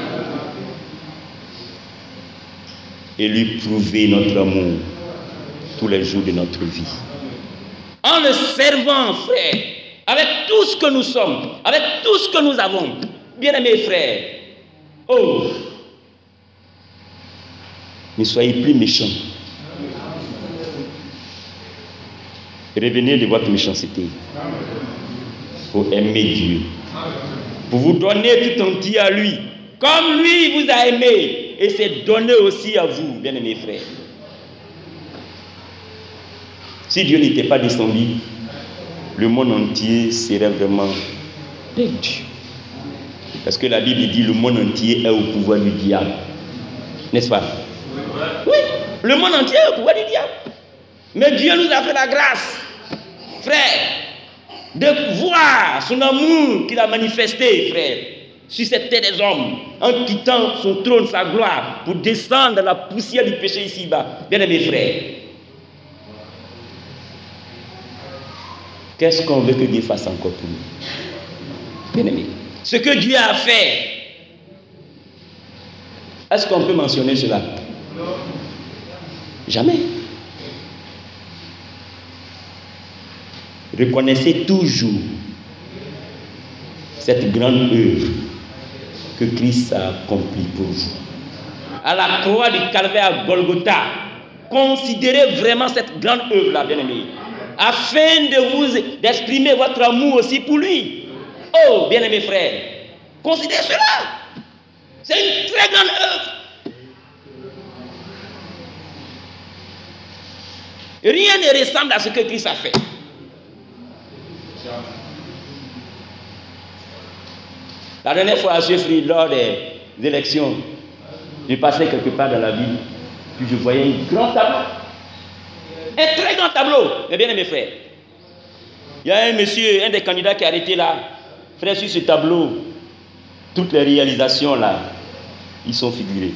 et lui prouver notre amour tous les jours de notre vie. En le servant, frère, avec tout ce que nous sommes, avec tout ce que nous avons, bien-aimés frères, oh, ne soyez plus méchants. Revenez de votre méchanceté pour aimer Dieu, pour vous donner tout entier à lui, comme lui vous a aimé, et c'est donné aussi à vous, bien-aimés frères. Si Dieu n'était pas descendu, le monde entier serait vraiment perdu. Parce que la Bible dit le monde entier est au pouvoir du diable. N'est-ce pas? Oui, le monde entier est au pouvoir du diable. Mais Dieu nous a fait la grâce, frère, de voir son amour qu'il a manifesté, frère, sur cette terre des hommes, en quittant son trône, sa gloire, pour descendre dans la poussière du péché ici-bas. Bien-aimés frères, qu'est-ce qu'on veut que Dieu fasse encore pour nous? Bien-aimés, ce que Dieu a fait, est-ce qu'on peut mentionner cela? Jamais. Reconnaissez toujours cette grande œuvre que Christ a accomplie pour vous. À la croix du Calvaire à Golgotha, considérez vraiment cette grande œuvre-là, bien-aimés, afin d'exprimer votre amour aussi pour lui. Oh, bien-aimés frères, considérez cela. C'est une très grande œuvre. Rien ne ressemble à ce que Christ a fait. La dernière fois à Chefferie, lors des élections, je passais quelque part dans la ville, puis je voyais un grand tableau. Un très grand tableau. Mais bien mes frères, il y a un monsieur, un des candidats qui est arrêté là. Frère, sur ce tableau, toutes les réalisations là, ils sont figurés.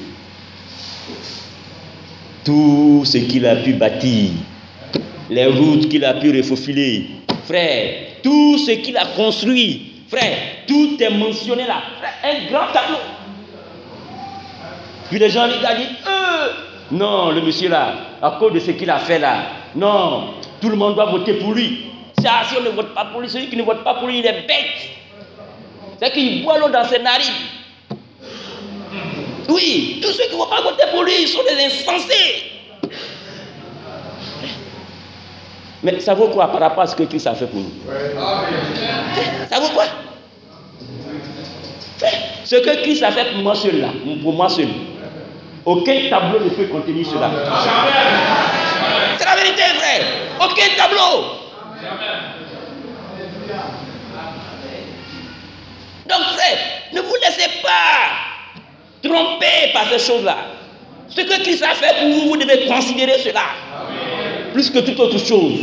Tout ce qu'il a pu bâtir, les routes qu'il a pu refaufiler, frère, tout ce qu'il a construit, frère, tout est mentionné là. Frère, un grand tableau. Puis les gens regardent et disent, non, le monsieur là, à cause de ce qu'il a fait là, non, tout le monde doit voter pour lui. Ça, si on ne vote pas pour lui, celui qui ne vote pas pour lui, il est bête. C'est qu'il boit l'eau dans ses narines. Oui, tous ceux qui ne vont pas voter pour lui, ils sont des insensés. Mais ça vaut quoi par rapport à ce que Christ a fait pour nous? Ça vaut quoi? Ce que Christ a fait pour moi seul là, pour moi seul, aucun tableau ne peut contenir cela. C'est la vérité, frère. Aucun tableau. Donc, frère, ne vous laissez pas tromper par ces choses-là. Ce que Christ a fait pour vous, vous devez considérer cela. Plus que toute autre chose.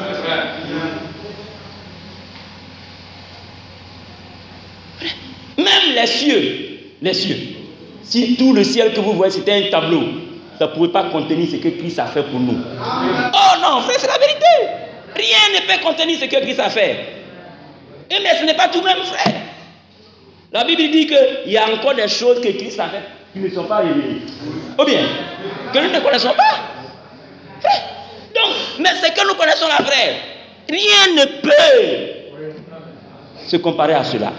Même les cieux, si tout le ciel que vous voyez c'était un tableau, ça ne pouvait pas contenir ce que Christ a fait pour nous. Oh non, frère, c'est la vérité. Rien ne peut contenir ce que Christ a fait. Et mais ce n'est pas tout même, frère. La Bible dit qu'il y a encore des choses que Christ a fait qui ne sont pas révélées. Ou bien, que nous ne connaissons pas. Frère. Donc, mais ce que nous connaissons là, frère, rien ne peut se comparer à cela.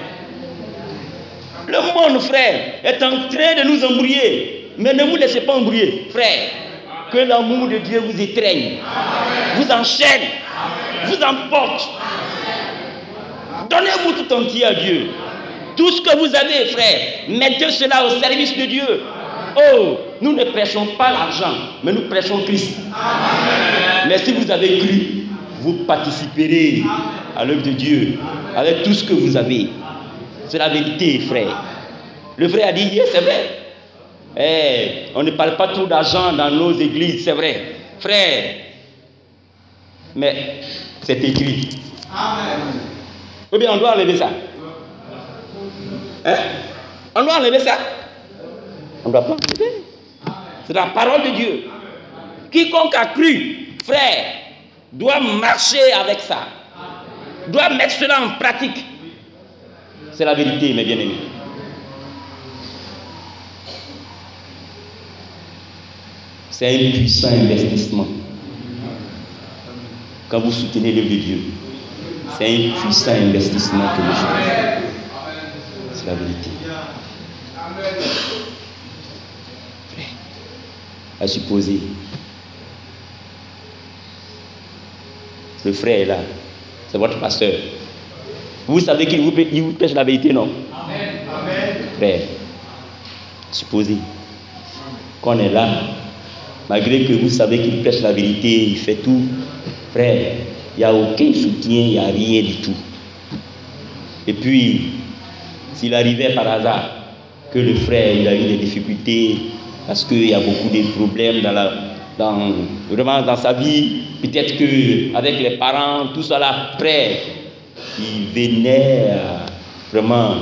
Le monde, frère, est en train de nous embrouiller. Mais ne vous laissez pas embrouiller, frère. Que l'amour de Dieu vous étreigne, vous enchaîne, vous emporte. Donnez-vous tout entier à Dieu. Tout ce que vous avez, frère, mettez cela au service de Dieu. Oh, nous ne prêchons pas l'argent, mais nous prêchons Christ. Mais si vous avez cru, vous participerez à l'œuvre de Dieu, avec tout ce que vous avez. C'est la vérité, frère. Le frère a dit, yes, c'est vrai. On ne parle pas trop d'argent dans nos églises, c'est vrai. Frère, mais c'est écrit. Amen. Ou bien on doit enlever ça. On doit enlever ça. On ne doit pas enlever. C'est la parole de Dieu. Quiconque a cru, frère, doit marcher avec ça. Doit mettre cela en pratique. C'est la vérité, mes bien-aimés. C'est un puissant investissement. Quand vous soutenez l'œuvre de Dieu, c'est un puissant investissement que vous faites. C'est la vérité. À supposer, le frère est là, c'est votre pasteur. Vous savez qu'il vous prêche la vérité, non? Frère, supposez qu'on est là, malgré que vous savez qu'il prêche la vérité, il fait tout. Frère, il n'y a aucun soutien, il n'y a rien du tout. Et puis, s'il arrivait par hasard que le frère il a eu des difficultés, parce qu'il y a beaucoup de problèmes vraiment dans sa vie, peut-être qu'avec les parents, tout ça là, frère, il venait vraiment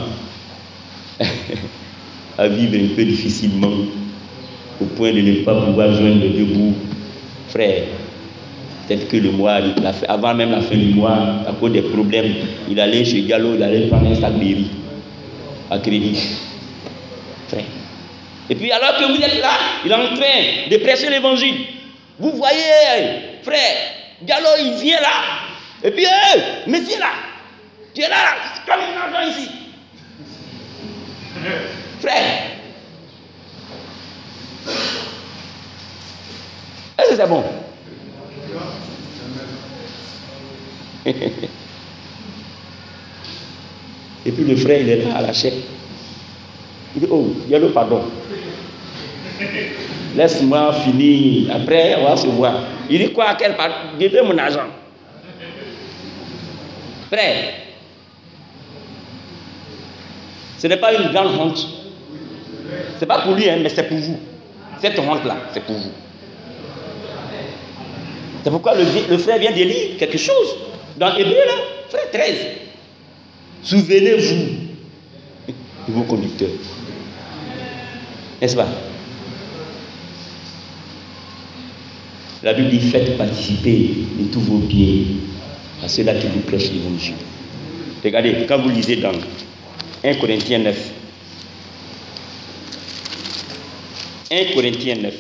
à vivre un peu difficilement, au point de ne pas pouvoir joindre les deux bouts. Frère, peut-être que le mois, avant même la fin du mois, à cause des problèmes, il allait chez Gallo, il allait prendre un sac de riz à crédit. Frère. Et puis alors que vous êtes là, il est en train de prêcher l'évangile. Vous voyez, frère, Gallo, il vient là. Et puis, mais viens là. Tu es là, comme un argent ici. Frère. Est-ce que c'est bon? Et puis le frère, il est là à la chèque. Il dit, oh, Gallo, pardon. Laisse-moi finir. Après, on va se voir. Il dit quoi? Quel pardon? Je veux mon argent. Frère, ce n'est pas une grande honte. Ce n'est pas pour lui, hein, mais c'est pour vous. Cette honte-là, c'est pour vous. C'est pourquoi le frère vient de lire quelque chose. Dans Hébreu, là, frère 13. Souvenez-vous de vos conducteurs. N'est-ce pas? La Bible dit, faites participer de tous vos biens à ceux-là qui vous prêchent l'évangile. Regardez, quand vous lisez dans 1 Corinthiens 9, 1 Corinthiens 9,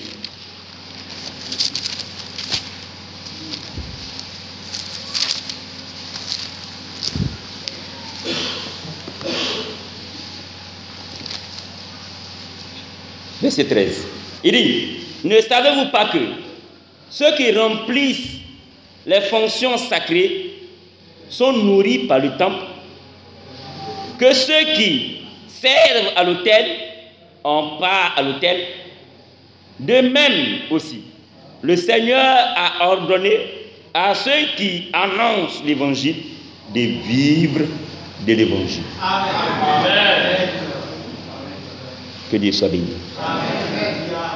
verset 13, il dit, ne savez-vous pas que ceux qui remplissent les fonctions sacrées sont nourris par le temple, que ceux qui servent à l'autel ont part à l'autel? De même aussi, le Seigneur a ordonné à ceux qui annoncent l'évangile de vivre de l'évangile. Amen. Que Dieu soit béni. Amen.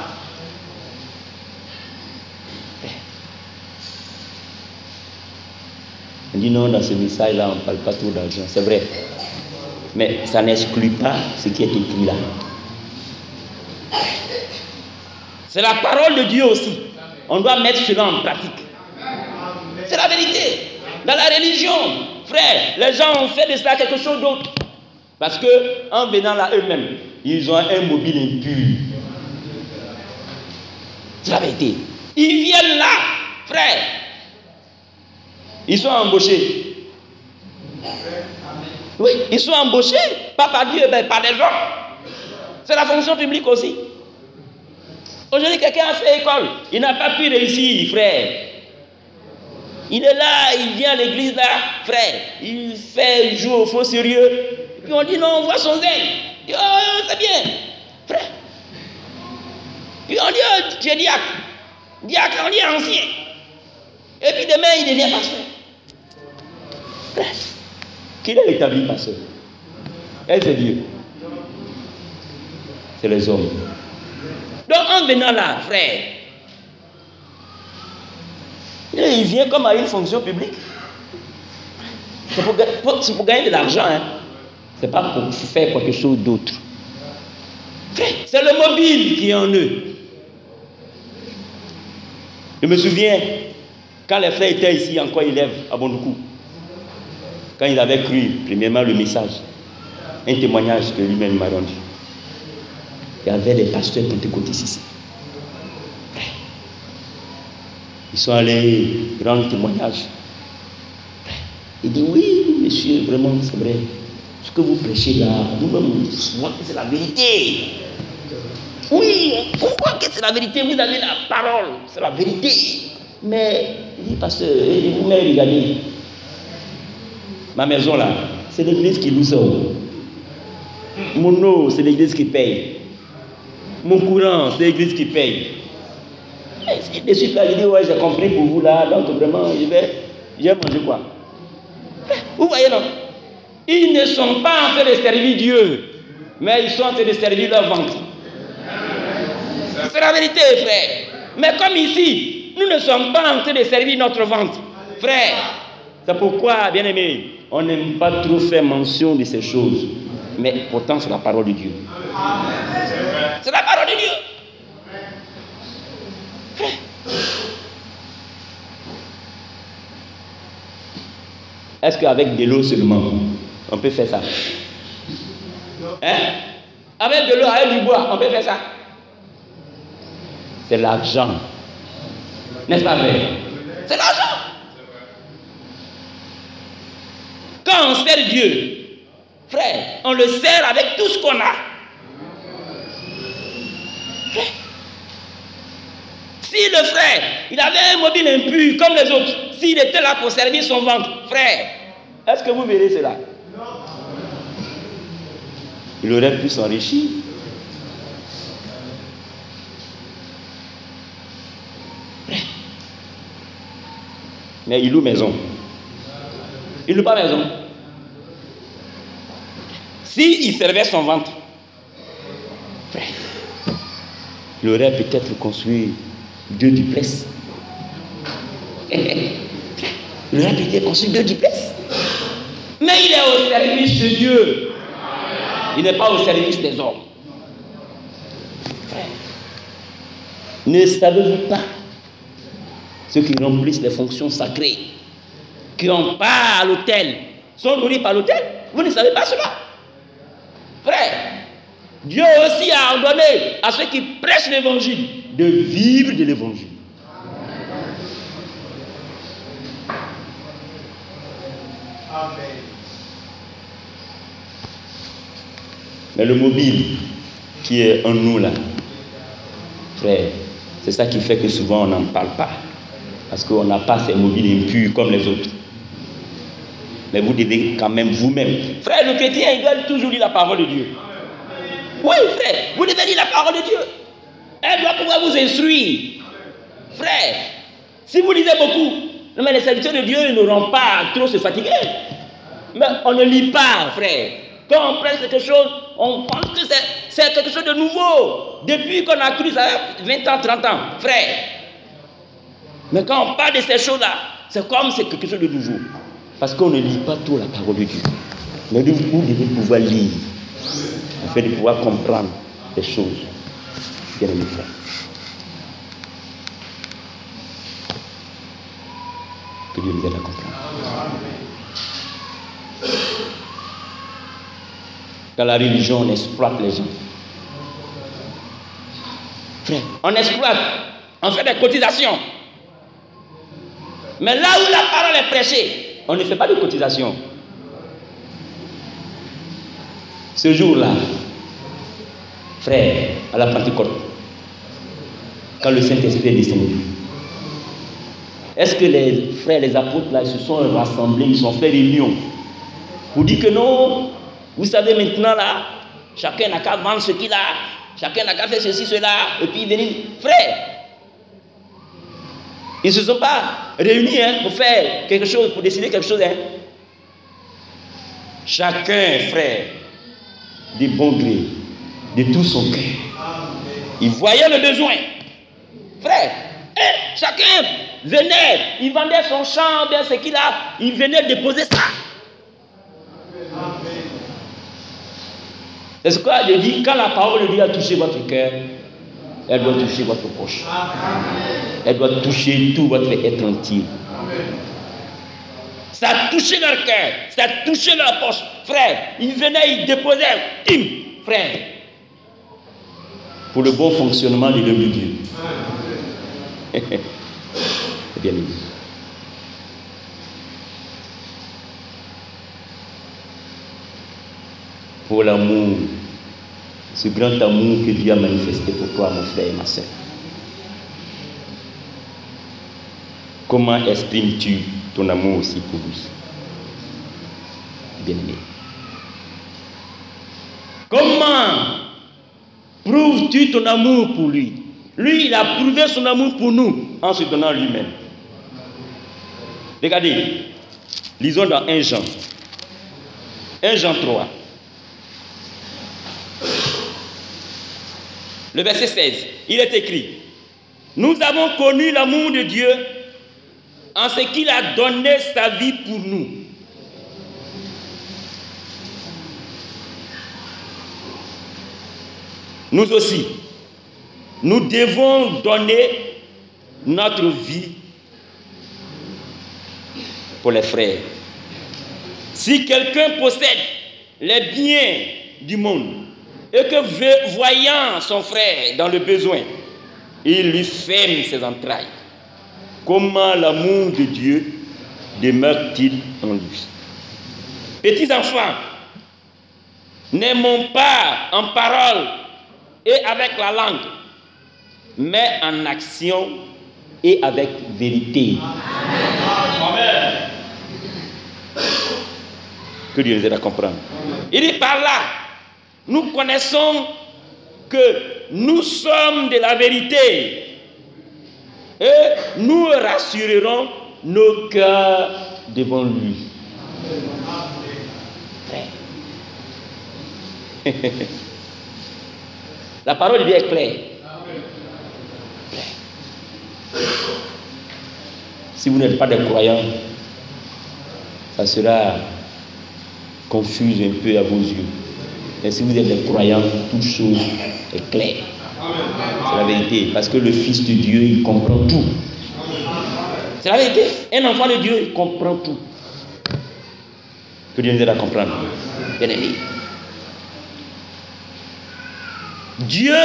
On dit non, dans ce message-là, on ne parle pas trop d'argent. C'est vrai. Mais ça n'exclut pas ce qui est écrit là. C'est la parole de Dieu aussi. On doit mettre cela en pratique. C'est la vérité. Dans la religion, frère, les gens ont fait de cela quelque chose d'autre. Parce qu'en venant là eux-mêmes, ils ont un mobile impur. C'est la vérité. Ils viennent là, frère. Ils sont embauchés. Oui, ils sont embauchés, pas par Dieu, mais par les gens. C'est la fonction publique aussi. Aujourd'hui, quelqu'un a fait école, il n'a pas pu réussir, frère. Il est là, il vient à l'église là, frère. Il joue au faux sérieux. Et puis on dit non, on voit son zèle. Il dit, oh, c'est bien, frère. Puis on dit, oh, tu es diacre. Diacre, on dit ancien. Et puis demain, il devient pasteur. Qui l'a établi, pasteur? Est-ce Dieu? C'est les hommes. Donc en venant là, frère, il vient comme à une fonction publique. C'est pour gagner de l'argent, hein. C'est pas pour faire quelque chose d'autre. C'est le mobile qui est en eux. Je me souviens, quand les frères étaient ici, encore élèves à Bondoukou, quand il avait cru, premièrement, le message, un témoignage que lui-même m'a rendu. Il y avait des pasteurs pentecôtistes ici. Ils sont allés rendre témoignage. Il dit, oui, monsieur, vraiment, c'est vrai. Ce que vous prêchez là, nous-mêmes, c'est la vérité. Oui, pourquoi que c'est la vérité? Vous avez la parole, c'est la vérité. Mais, il dit, pasteur, vous-même, regardez. Ma maison là, c'est l'église qui nous sort. Mon eau, c'est l'église qui paye. Mon courant, c'est l'église qui paye. Et de suite là, je dis, ouais, j'ai compris pour vous là, donc vraiment, je vais manger quoi? Vous voyez, non? Ils ne sont pas en train de servir Dieu, mais ils sont en train de servir leur ventre. C'est la vérité, frère. Mais comme ici, nous ne sommes pas en train de servir notre ventre, frère. C'est pourquoi, bien aimé, on n'aime pas trop faire mention de ces choses. Mais pourtant, c'est la parole de Dieu. C'est la parole de Dieu. Frère. Est-ce qu'avec de l'eau seulement, on peut faire ça? Hein? Avec de l'eau, avec du bois, on peut faire ça? C'est l'argent. N'est-ce pas vrai? C'est l'argent. Quand on sert Dieu, frère, on le sert avec tout ce qu'on a. Frère. Si le frère, il avait un mobile impur comme les autres, s'il était là pour servir son ventre, frère, est-ce que vous verrez cela? Il aurait pu s'enrichir. Mais il loue maison. Il loue pas maison. S'il servait son ventre, frère, il aurait peut-être construit 2 duplex. Il aurait peut-être construit 2 duplex. Mais il est au service de Dieu. Il n'est pas au service des hommes. Frère, ne savez-vous pas ceux qui remplissent les fonctions sacrées, qui n'ont pas à l'autel, sont nourris par l'autel? Vous ne savez pas cela? Frère, Dieu aussi a ordonné à ceux qui prêchent l'évangile de vivre de l'évangile. Amen. Mais le mobile qui est en nous là, frère, c'est ça qui fait que souvent on n'en parle pas. Parce qu'on n'a pas ces mobiles impurs comme les autres. Mais vous devez quand même vous-même. Frère, le chrétien, il doit toujours lire la parole de Dieu. Oui, frère, vous devez lire la parole de Dieu. Elle doit pouvoir vous instruire. Frère, si vous lisez beaucoup, mais les serviteurs de Dieu n'auront pas trop se fatiguer. Mais on ne lit pas, frère. Quand on prêche quelque chose, on pense que c'est quelque chose de nouveau. Depuis qu'on a cru ça 20 ans, 30 ans, frère. Mais quand on parle de ces choses-là, c'est comme c'est quelque chose de nouveau. Parce qu'on ne lit pas tout la parole de Dieu. Mais vous devez pouvoir lire, afin de pouvoir comprendre les choses. Bien aimé frère. Que Dieu nous aide à comprendre. Dans la religion, on exploite les gens. Frère, on exploite, on fait des cotisations. Mais là où la parole est prêchée, on ne fait pas de cotisation. Ce jour-là, frère, à la Pentecôte, quand le Saint-Esprit est descendu, est-ce que les frères, les apôtres, là, ils se sont rassemblés, ils ont fait réunion pour dire que non, vous savez maintenant là, chacun n'a qu'à vendre ce qu'il a, chacun n'a qu'à faire ceci, cela, et puis venir. Frère, ils ne se sont pas réunis pour faire quelque chose, pour décider quelque chose. Chacun, frère, de bon gré, de tout son cœur. Il voyait le besoin. Frère, chacun venait, il vendait son champ, bien ce qu'il a, il venait déposer ça. C'est ce que je dis, quand la parole de Dieu a touché votre cœur, elle doit toucher votre poche. Elle doit toucher tout votre être entier. Ça a touché leur cœur, ça a touché leur poche. Frère, ils venaient, ils déposaient. Frère, pour le bon fonctionnement de l'œuvre de Dieu. Bien aimé. Pour l'amour, ce grand amour que Dieu a manifesté pour toi, mon frère et ma soeur. Comment exprimes-tu ton amour aussi pour lui? Bien-aimé. Comment prouves-tu ton amour pour lui? Lui, il a prouvé son amour pour nous en se donnant lui-même. Regardez, lisons dans 1 Jean. 1 Jean 3. Le verset 16, il est écrit: nous avons connu l'amour de Dieu en ce qu'il a donné sa vie pour nous. Nous aussi, nous devons donner notre vie pour les frères. Si quelqu'un possède les biens du monde et que, voyant son frère dans le besoin, il lui ferme ses entrailles, comment l'amour de Dieu demeure-t-il en lui? Petits enfants, n'aimons pas en parole et avec la langue, mais en action et avec vérité. Amen. Que Dieu nous aide à comprendre. Il dit par là, nous connaissons que nous sommes de la vérité et nous rassurerons nos cœurs devant lui. La parole de Dieu est claire. Si vous n'êtes pas des croyants, ça sera confus un peu à vos yeux. Mais si vous êtes des croyants, toute chose est claire. C'est la vérité. Parce que le Fils de Dieu, il comprend tout. C'est la vérité. Un enfant de Dieu, il comprend tout. Que Dieu nous aide à comprendre. Bien aimé. Dieu,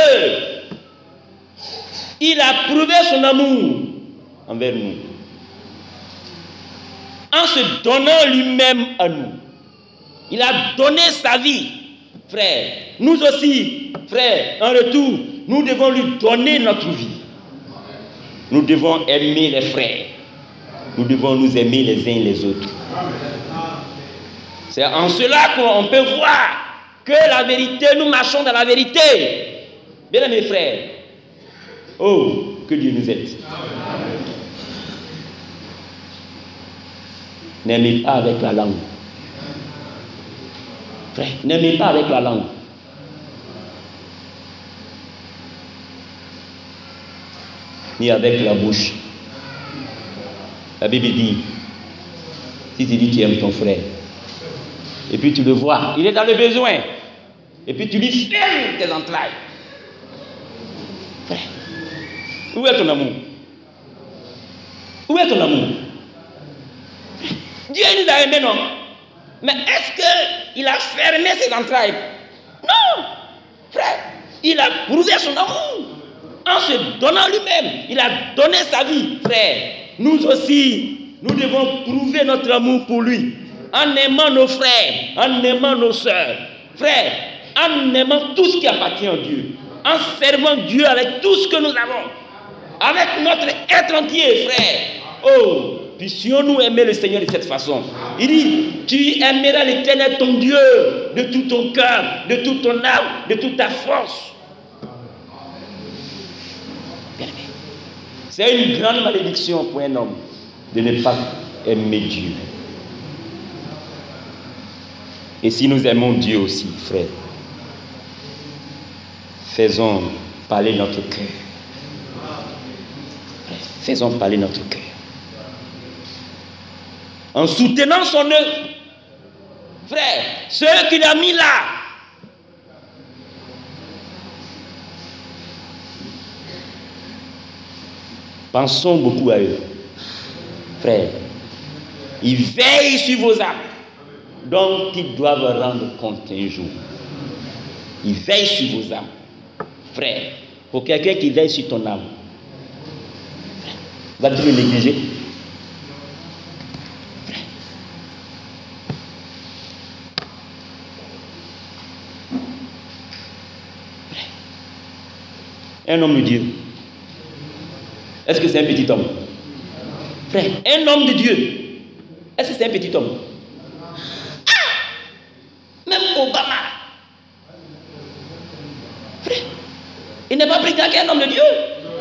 il a prouvé son amour envers nous en se donnant lui-même à nous. Il a donné sa vie, frère. Nous aussi, frère, en retour, nous devons lui donner notre vie. Nous devons aimer les frères. Nous devons nous aimer les uns les autres. C'est en cela qu'on peut voir que la vérité, nous marchons dans la vérité. Bien mes frères, oh, que Dieu nous aide. N'aimez pas avec la langue. Frère, n'aimez pas avec la langue. Ni avec la bouche. La Bible dit, si tu dis que tu aimes ton frère, et puis tu le vois, il est dans le besoin, et puis tu lui fermes tes entrailles. Frère, où est ton amour? Où est ton amour? Dieu nous a aimés, non? Mais est-ce qu'il a fermé ses entrailles? Non! Frère, il a prouvé son amour en se donnant lui-même. Il a donné sa vie, frère. Nous aussi, nous devons prouver notre amour pour lui en aimant nos frères, en aimant nos sœurs. Frère, en aimant tout ce qui appartient à Dieu, en servant Dieu avec tout ce que nous avons, avec notre être entier, frère. Oh! Puissions-nous aimer le Seigneur de cette façon. Il dit, tu aimeras l'Éternel ton Dieu de tout ton cœur, de toute ton âme, de toute ta force. C'est une grande malédiction pour un homme de ne pas aimer Dieu. Et si nous aimons Dieu aussi, frère, faisons parler notre cœur. Faisons parler notre cœur. En soutenant son œuvre. Frère, ceux qu'il a mis là. Pensons beaucoup à eux. Frère, ils veillent sur vos âmes. Donc, ils doivent rendre compte un jour. Ils veillent sur vos âmes. Frère, pour quelqu'un qui veille sur ton âme, vas-tu le négliger? Un homme de Dieu. Est-ce que c'est un petit homme? Frère, un homme de Dieu. Est-ce que c'est un petit homme? Même Obama. Frère, il n'est pas président qu'un homme de Dieu.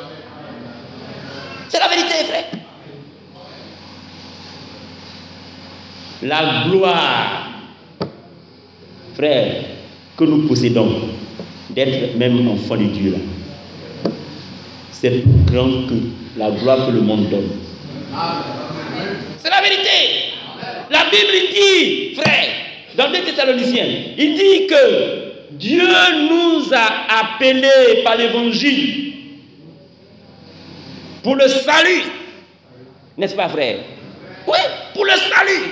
C'est la vérité, frère. La gloire, frère, que nous possédons, d'être même enfants de Dieu là, c'est plus grand que la gloire que le monde donne. C'est la vérité. La Bible dit, frère, dans 2 Thessaloniciens, il dit que Dieu nous a appelés par l'évangile pour le salut. N'est-ce pas, frère? Oui, pour le salut.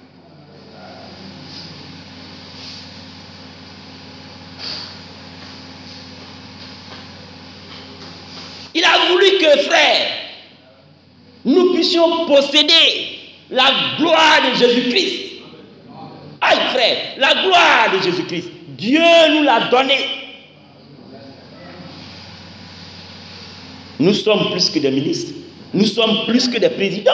Il a voulu que, frère, nous puissions posséder la gloire de Jésus-Christ. Aïe, frère, la gloire de Jésus-Christ. Dieu nous l'a donnée. Nous sommes plus que des ministres. Nous sommes plus que des présidents.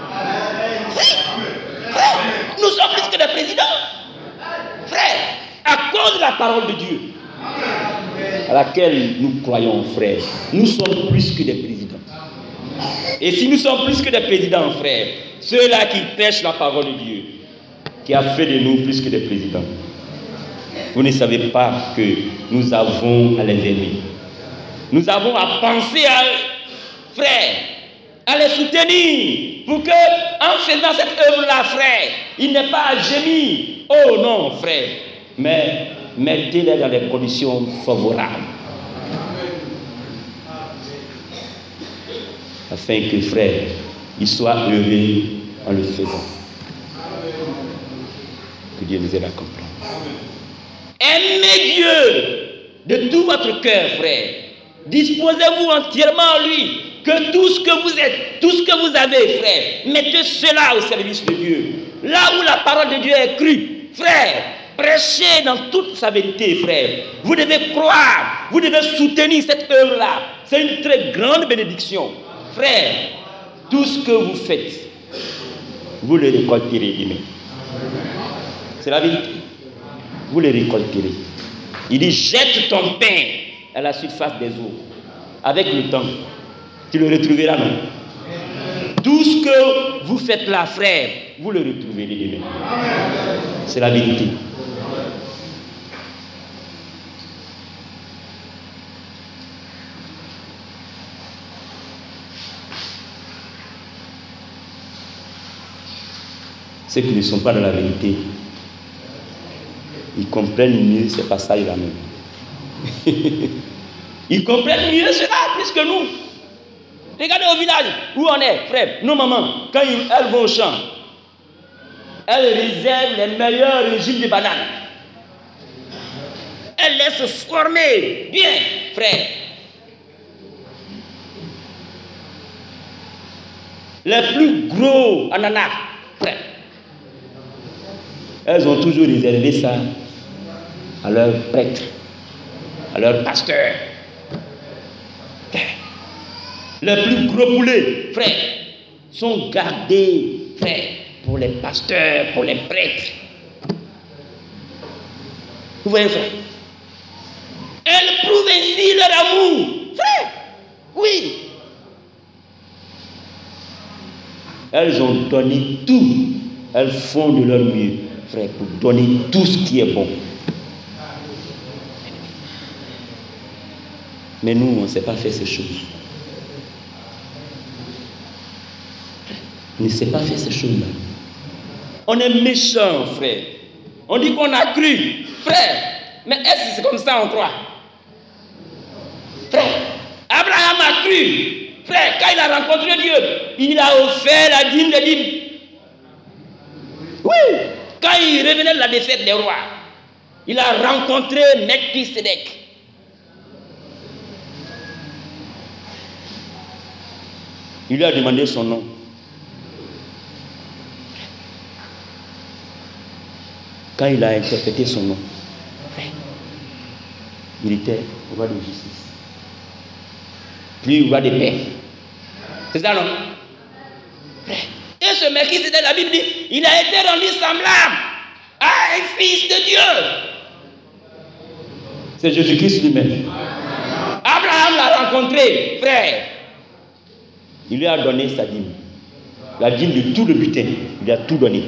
Frère, nous sommes plus que des présidents. Frère, à cause de la parole de Dieu, à laquelle nous croyons, frère, nous sommes plus que des présidents. Et si nous sommes plus que des présidents, frère, ceux-là qui prêchent la parole de Dieu, qui a fait de nous plus que des présidents, vous ne savez pas que nous avons à les aimer. Nous avons à penser à eux, frère, à les soutenir, pour que, en faisant cette œuvre-là, frère, il n'est pas à gémir. Oh non, frère, mais mettez-les dans des conditions favorables. Afin que, frère, il soit heureux en le faisant. Que Dieu nous aide à comprendre. Aimez Dieu de tout votre cœur, frère. Disposez-vous entièrement en lui. Que tout ce que vous êtes, tout ce que vous avez, frère, mettez cela au service de Dieu. Là où la parole de Dieu est crue, frère, prêchez dans toute sa vérité, frère. Vous devez croire, vous devez soutenir cette œuvre-là. C'est une très grande bénédiction. Frère, tout ce que vous faites, vous le récolterez demain. C'est la vérité. Vous le récolterez. Il dit, jette ton pain à la surface des eaux. Avec le temps, tu le retrouveras, non? Tout ce que vous faites là, frère, vous le retrouverez demain. C'est la vérité. Ceux qui ne sont pas dans la vérité, ils comprennent mieux ces passages-là même. Ils comprennent mieux cela plus que nous. Regardez au village où on est, frère. Nos mamans, quand elles vont au champ, elles réservent les meilleurs régimes de bananes. Elles laissent former bien, frère. Les plus gros ananas, frère. Elles ont toujours réservé ça à leurs prêtres, à leurs pasteurs. Les plus gros poulets, frère, sont gardés, frère, pour les pasteurs, pour les prêtres. Vous voyez, frère? Elles prouvent ainsi leur amour, frère. Oui. Elles ont donné tout. Elles font de leur mieux. frère, pour donner tout ce qui est bon. Mais nous, on ne sait pas faire ces choses. On ne sait pas faire ces choses-là. On est méchant, frère. On dit qu'on a cru. Frère, mais est-ce que c'est comme ça on croit? Frère, Abraham a cru. Frère, quand il a rencontré Dieu, il a offert la dîme de dîmes. Oui, quand il revenait de la défaite des rois, il a rencontré Melchisédek. Il lui a demandé son nom. Quand il a interprété son nom, il était roi de justice, puis roi de paix. C'est ça, non? Et ce Melchisédek, la Bible dit, il a été rendu semblable à un fils de Dieu. C'est Jésus-Christ lui-même. Abraham l'a rencontré, frère. Il lui a donné sa dîme. La dîme de tout le butin. Il lui a tout donné.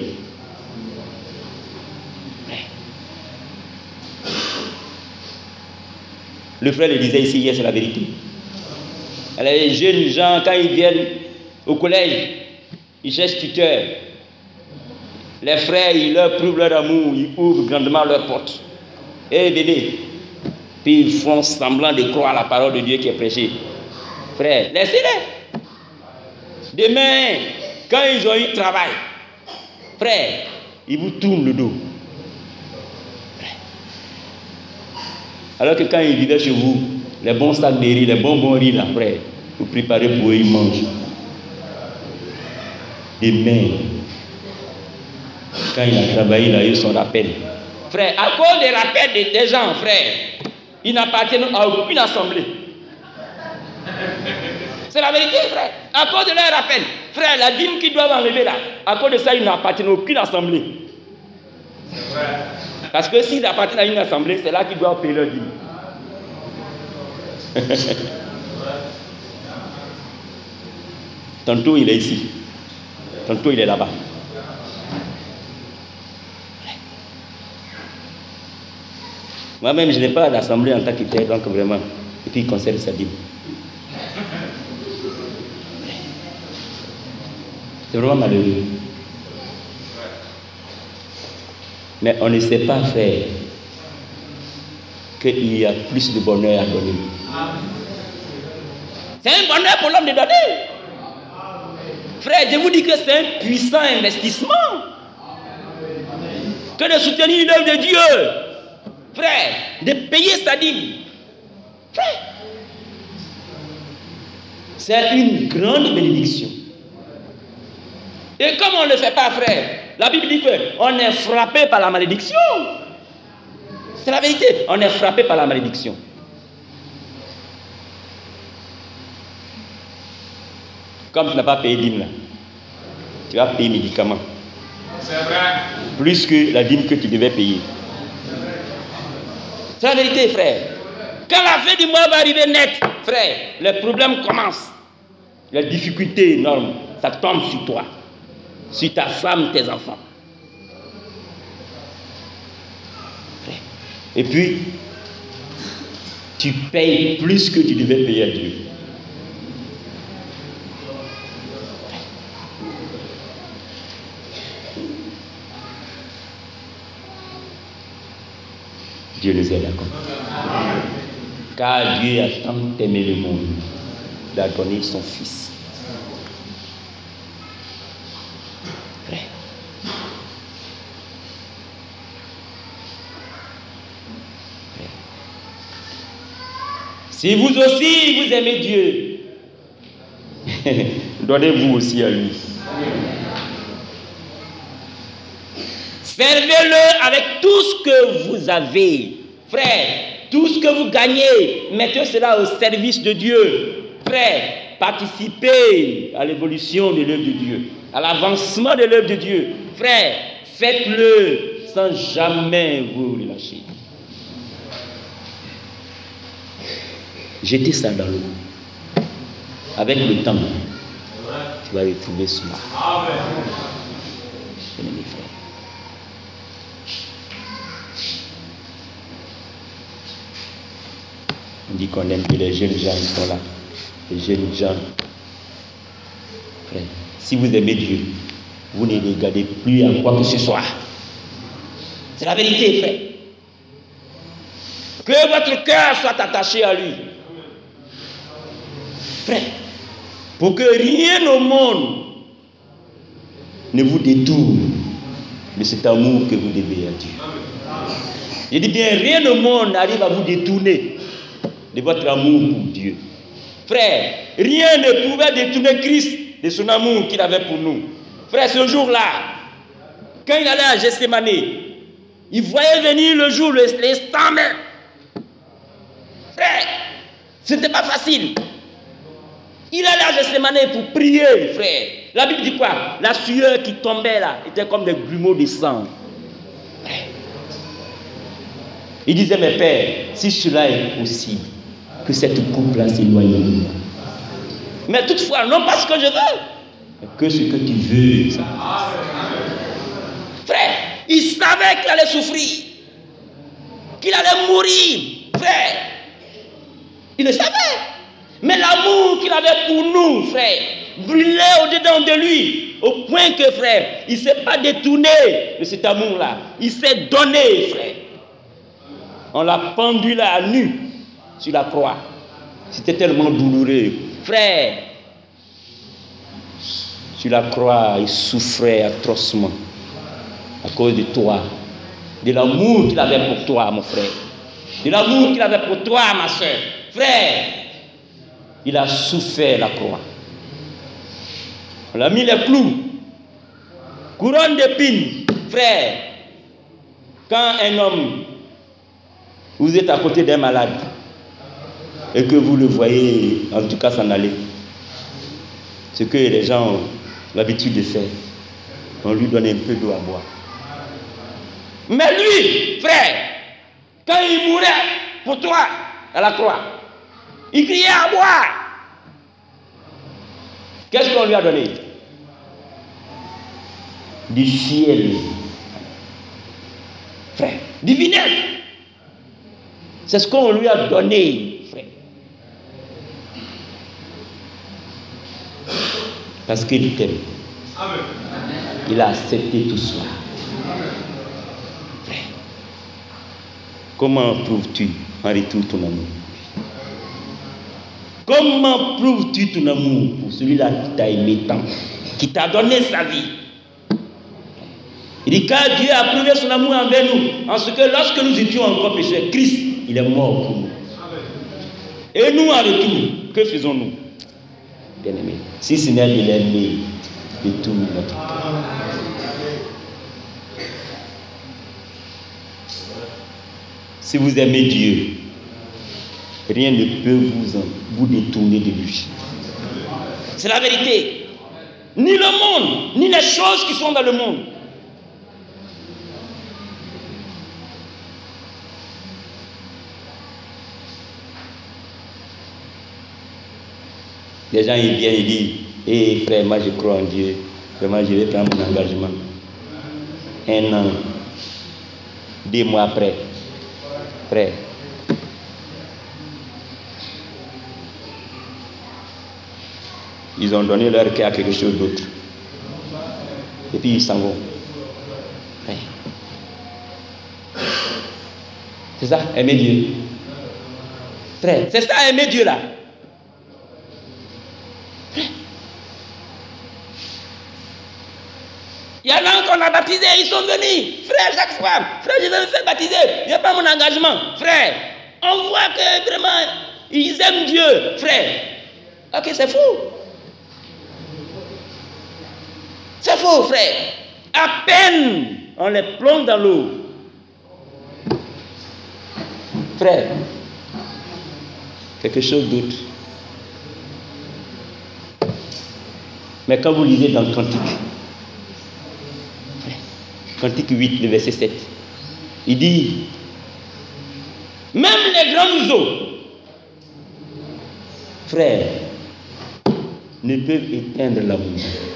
Le frère le disait ici hier, c'est la vérité. Les jeunes gens, quand ils viennent au collège, ils cherchent tuteur. Les frères, ils leur prouvent leur amour, ils ouvrent grandement leurs portes. Et venez. Puis ils font semblant de croire à la parole de Dieu qui est prêchée. Frère, laissez-les. Demain, quand ils ont eu travail, frère, ils vous tournent le dos. Alors que quand ils vivaient chez vous, les bons sacs de riz, les bonbons riz là, frère, vous préparez pour eux, ils mangent. Demain, quand il a travaillé, il a eu son rappel. Frère, à cause des rappels des gens, frère, ils n'appartiennent à aucune assemblée. C'est la vérité, frère. À cause de leur rappel, frère, la dîme qu'ils doivent enlever là, à cause de ça, ils n'appartiennent à aucune assemblée. Parce que s'ils appartiennent à une assemblée, c'est là qu'ils doivent payer leur dîme. Tantôt il est ici, tantôt il est là-bas. Moi-même, je n'ai pas d'assemblée en tant que tel, donc vraiment, et puis il conserve sa dîme. C'est vraiment malheureux. Mais on ne sait pas faire qu'il y a plus de bonheur à donner. C'est un bonheur pour l'homme de donner. Frère, je vous dis que c'est un puissant investissement que de soutenir l'œuvre de Dieu. Frère, de payer sa dîme. Frère, c'est une grande bénédiction. Et comme on ne le fait pas, frère, la Bible dit qu'on est frappé par la malédiction. C'est la vérité. On est frappé par la malédiction. Comme tu n'as pas payé dîme là, tu vas payer médicaments. C'est vrai. Plus que la dîme que tu devais payer. C'est la vérité, frère. Quand la fin du mois va arriver net, frère, les problèmes commencent. Les difficultés énormes, ça tombe sur toi. Sur ta femme, tes enfants. Et puis, tu payes plus que tu devais payer à Dieu. Dieu nous aide à comprendre. Car Dieu a tant aimé le monde, il a donné son Fils. Si vous aussi, vous aimez Dieu, donnez-vous aussi à lui. Servez-le avec tout ce que vous avez. Frère, tout ce que vous gagnez, mettez cela au service de Dieu. Frère, participez à l'évolution de l'œuvre de Dieu, à l'avancement de l'œuvre de Dieu. Frère, faites-le sans jamais vous relâcher. Jetez ça dans l'eau. Avec le temps, tu vas retrouver cela. Bien-aimés frères. On dit qu'on aime que les jeunes gens sont là. Les jeunes gens. Frère, si vous aimez Dieu, vous ne regardez plus à quoi que ce soit. C'est la vérité, frère. Que votre cœur soit attaché à lui. Frère, pour que rien au monde ne vous détourne de cet amour que vous devez à Dieu. Je dis bien, rien au monde n'arrive à vous détourner de votre amour pour Dieu. Frère, rien ne pouvait détourner Christ de son amour qu'il avait pour nous. Frère, ce jour-là, quand il allait à Gethsémane, il voyait venir le jour, l'instant même. Frère, ce n'était pas facile. Il allait à Gethsémane pour prier, frère. La Bible dit quoi? La sueur qui tombait là était comme des grumeaux de sang. Il disait, mes pères, si cela est possible, que cette coupe-là s'éloigne de moi. Mais toutefois, non pas ce que je veux, mais que ce que tu veux. Ça. Frère, il savait qu'il allait souffrir, qu'il allait mourir. Frère, il le savait. Mais l'amour qu'il avait pour nous, frère, brûlait au-dedans de lui, au point que, frère, il ne s'est pas détourné de cet amour-là. Il s'est donné, frère. On l'a pendu là à nu sur la croix. C'était tellement douloureux. Frère, sur la croix, il souffrait atrocement à cause de toi, de l'amour qu'il avait pour toi, mon frère, de l'amour qu'il avait pour toi, ma soeur. Frère, il a souffert la croix. On a mis les clous, couronne d'épines. Frère, quand un homme, vous êtes à côté d'un malade et que vous le voyez, en tout cas s'en aller, ce que les gens ont l'habitude de faire, on lui donne un peu d'eau à boire. Mais lui, frère, quand il mourait pour toi à la croix, il criait à boire. Qu'est-ce qu'on lui a donné? Du ciel. Frère, du vinaigre. C'est ce qu'on lui a donné, frère. Parce qu'il t'aime. Il a accepté tout cela. Frère, comment prouves-tu en retour ton amour? Comment prouves-tu ton amour pour celui-là qui t'a aimé tant, qui t'a donné sa vie? Il dit, car Dieu a prouvé son amour envers nous, en ce que lorsque nous étions encore pécheurs, Christ, il est mort pour nous. Et nous, en retour, que faisons-nous? Bien-aimés, si ce n'est de l'aimer de tout notre cœur. Si vous aimez Dieu, rien ne peut vous détourner de lui. C'est la vérité. Ni le monde, ni les choses qui sont dans le monde. Les gens ils viennent et disent, hé frère, moi je crois en Dieu, vraiment je vais prendre mon engagement. 1 an, 2 mois après, frère, ils ont donné leur cœur à quelque chose d'autre. Et puis ils s'en vont. Frère. C'est ça, aimer Dieu. Frère, c'est ça, aimer Dieu là. Il y en a qu'on a baptisé, ils sont venus. Frère, chaque fois, frère, je vais me faire baptiser. Je n'ai pas mon engagement. Frère, on voit que vraiment, ils aiment Dieu. Frère, ok, c'est faux. C'est faux, frère. À peine on les plonge dans l'eau. Frère, quelque chose d'autre. Mais quand vous lisez dans le Cantique, Cantique 8, le verset 7, il dit, même les grands oiseaux, frères, ne peuvent éteindre l'amour.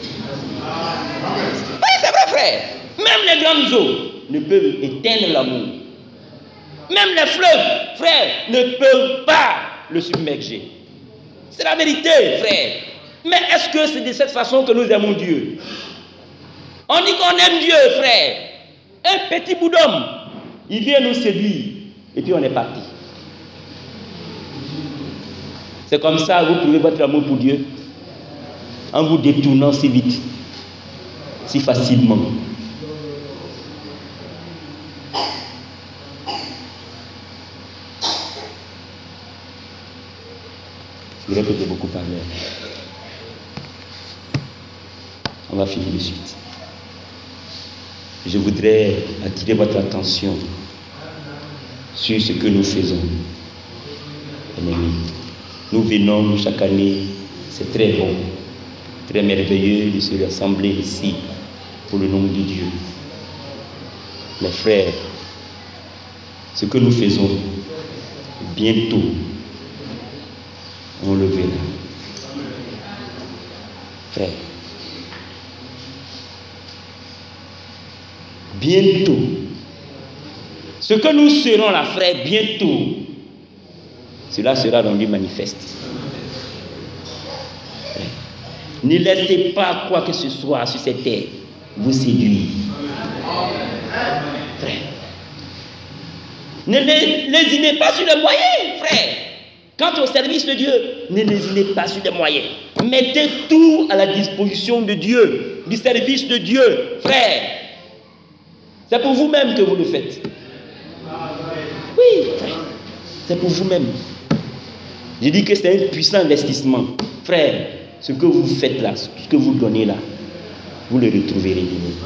Oui, c'est vrai, frère. Même les grands oiseaux ne peuvent éteindre l'amour. Même les fleuves, frères, ne peuvent pas le submerger. C'est la vérité, frère. Mais est-ce que c'est de cette façon que nous aimons Dieu? On dit qu'on aime Dieu, frère. Un petit bout d'homme, il vient nous séduire et puis on est parti. C'est comme ça que vous prouvez votre amour pour Dieu en vous détournant si vite, si facilement. Je dirais que j'ai beaucoup parlé. On va finir de suite. Je voudrais attirer votre attention sur ce que nous faisons. Nous venons chaque année, c'est très bon, très merveilleux de se rassembler ici pour le nom de Dieu. Mes frères, ce que nous faisons, bientôt, on le verra. Frère, bientôt, ce que nous serons là, frère, bientôt, cela sera rendu manifeste. Frère, ne laissez pas quoi que ce soit sur cette terre vous séduire. Frère, ne lésinez pas sur les moyens, frère. Quant au service de Dieu, ne lésinez pas sur les moyens. Mettez tout à la disposition de Dieu, du service de Dieu, frère. C'est pour vous-même que vous le faites. Oui, frère. C'est pour vous-même. Je dis que c'est un puissant investissement. Frère, ce que vous faites là, ce que vous donnez là, vous le retrouverez.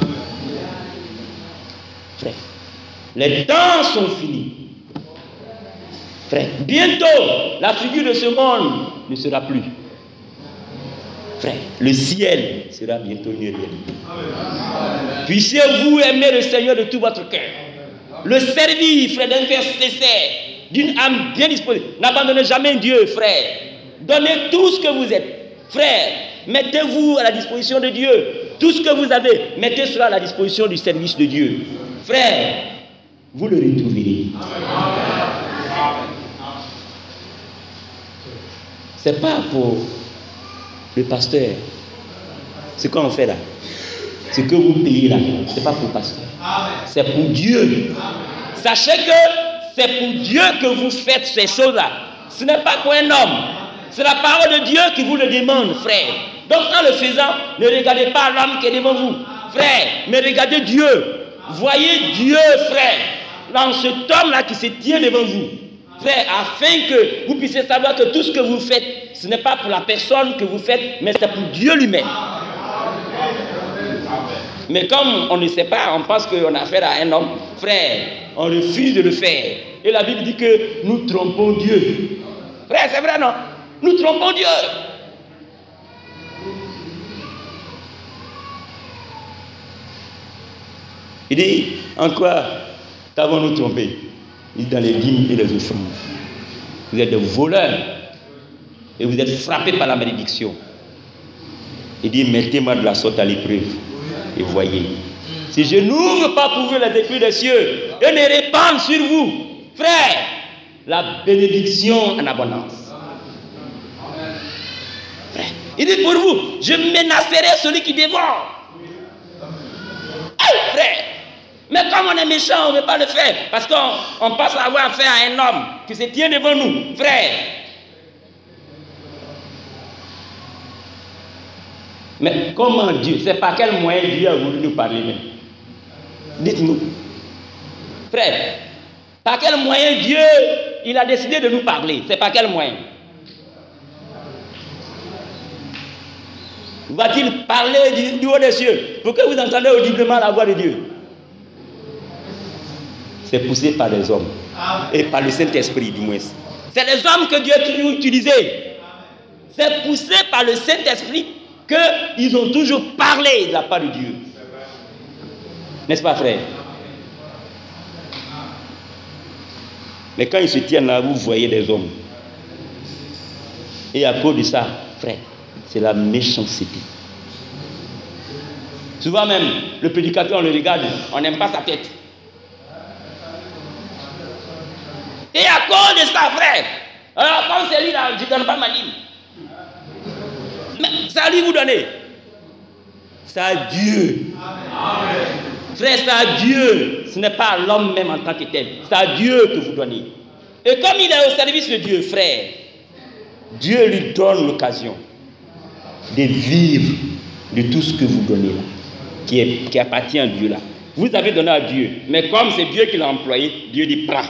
Frère, les temps sont finis. Frère, bientôt, la figure de ce monde ne sera plus. Frère, le ciel sera bientôt une réalité. Puissiez-vous aimer le Seigneur de tout votre cœur. Le servir, frère, d'un cœur sincère, d'une âme bien disposée. N'abandonnez jamais Dieu, frère. Donnez tout ce que vous êtes. Frère, mettez-vous à la disposition de Dieu. Tout ce que vous avez, mettez cela à la disposition du service de Dieu. Frère, vous le retrouverez. C'est pas pour le pasteur. Ce qu'on fait là, ce que vous payez là, c'est pas pour le pasteur. C'est pour Dieu. Sachez que c'est pour Dieu que vous faites ces choses-là. Ce n'est pas pour un homme. C'est la parole de Dieu qui vous le demande, frère. Donc en le faisant, ne regardez pas l'homme qui est devant vous, frère, mais regardez Dieu. Voyez Dieu, frère, dans cet homme-là qui se tient devant vous. Frère, afin que vous puissiez savoir que tout ce que vous faites, ce n'est pas pour la personne que vous faites, mais c'est pour Dieu lui-même. Mais comme on ne sait pas, on pense qu'on a affaire à un homme, frère, on refuse de le faire. Et la Bible dit que nous trompons Dieu. Frère, c'est vrai, non? Nous trompons Dieu. Il dit, en quoi t'avons-nous trompé? Il dit, dans les dîmes et les offrandes. Vous êtes des voleurs et vous êtes frappés par la malédiction. Il dit, mettez-moi de la sorte à l'épreuve et voyez. Si je n'ouvre pas pour vous les écrits des cieux et ne répande sur vous, frère, la bénédiction en abondance. Frère, il dit pour vous, je menacerai celui qui dévore. Hey, frère, mais comme on est méchant, on ne veut pas le faire. Parce qu'on pense avoir affaire à un homme qui se tient devant nous. Frère. Mais comment Dieu, c'est par quel moyen Dieu a voulu nous parler même? Dites-nous. Frère, par quel moyen Dieu, il a décidé de nous parler? C'est par quel moyen? Va-t-il parler du haut des cieux pour que vous entendez audiblement la voix de Dieu? C'est poussé par les hommes et par le Saint-Esprit du moins. C'est les hommes que Dieu a toujours utilisés. C'est poussé par le Saint-Esprit qu'ils ont toujours parlé de la part de Dieu. N'est-ce pas, frère? Mais quand ils se tiennent là, vous voyez des hommes. Et à cause de ça, frère, c'est la méchanceté. Souvent même, le prédicateur, on le regarde, on n'aime pas sa tête. Et à cause de ça, frère, Alors, comme c'est lui là, je ne donne pas ma dîme. Mais c'est à lui vous donnez. C'est à Dieu. Frère, c'est à Dieu. Ce n'est pas à l'homme même en tant que tel. C'est à Dieu que vous donnez. Et comme il est au service de Dieu, frère, Dieu lui donne l'occasion de vivre de tout ce que vous donnez là, qui appartient à Dieu là. Vous avez donné à Dieu, mais comme c'est Dieu qui l'a employé, Dieu dit prends.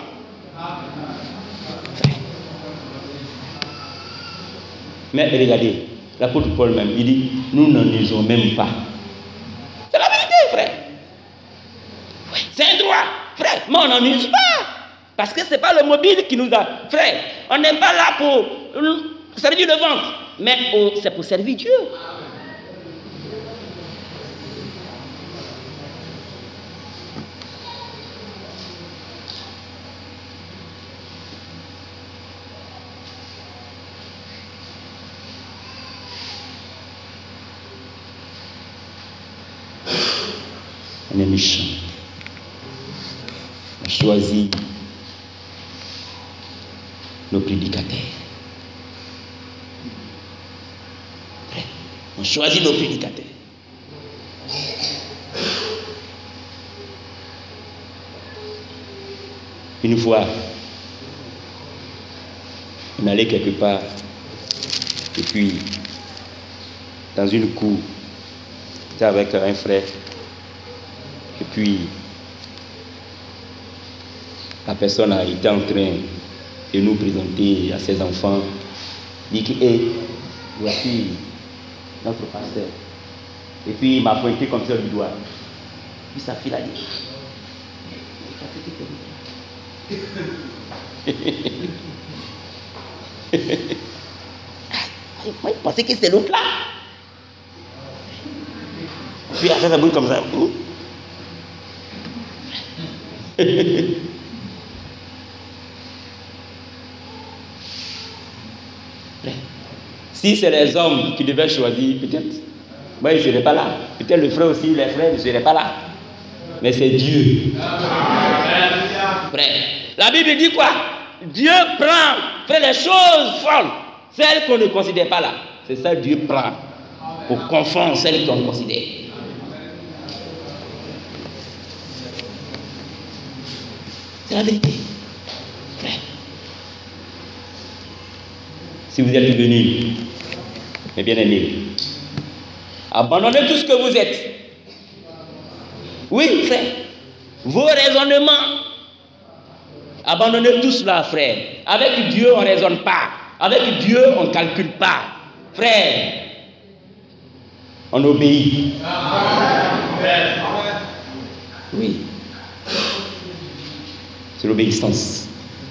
Mais regardez, l'apôtre Paul même, il dit, nous n'en usons même pas. C'est la vérité, frère. C'est un droit, frère, mais on n'en use pas. Parce que ce n'est pas le mobile qui nous a... Frère, on n'est pas là pour servir le ventre, mais c'est pour servir Dieu. On est méchant. On choisit nos prédicateurs. On choisit nos prédicateurs. Une fois, on allait quelque part, et puis, dans une cour, j'étais avec un frère, et puis, la personne a été en train de nous présenter à ses enfants, dit que, voici notre pasteur. Et puis, il m'a pointé comme ça du doigt. Puis sa fille a dit, moi, je pensais que c'était l'autre là. Puis, après, ça bouge comme ça. Si c'est les hommes qui devaient choisir, peut-être, moi, je ne serais pas là. Peut-être le frère aussi, les frères ne seraient pas là. Mais c'est Dieu. Frère, la Bible dit quoi? Dieu prend, fait les choses folles, celles qu'on ne considère pas là. C'est ça, Dieu prend pour confondre celles qu'on considère. C'est la vérité. Frère. Si vous êtes venus, mes bien-aimés, abandonnez tout ce que vous êtes. Oui, frère. Vos raisonnements, abandonnez tout cela, frère. Avec Dieu, on ne raisonne pas. Avec Dieu, on ne calcule pas. Frère, on obéit. Oui. C'est l'obéissance.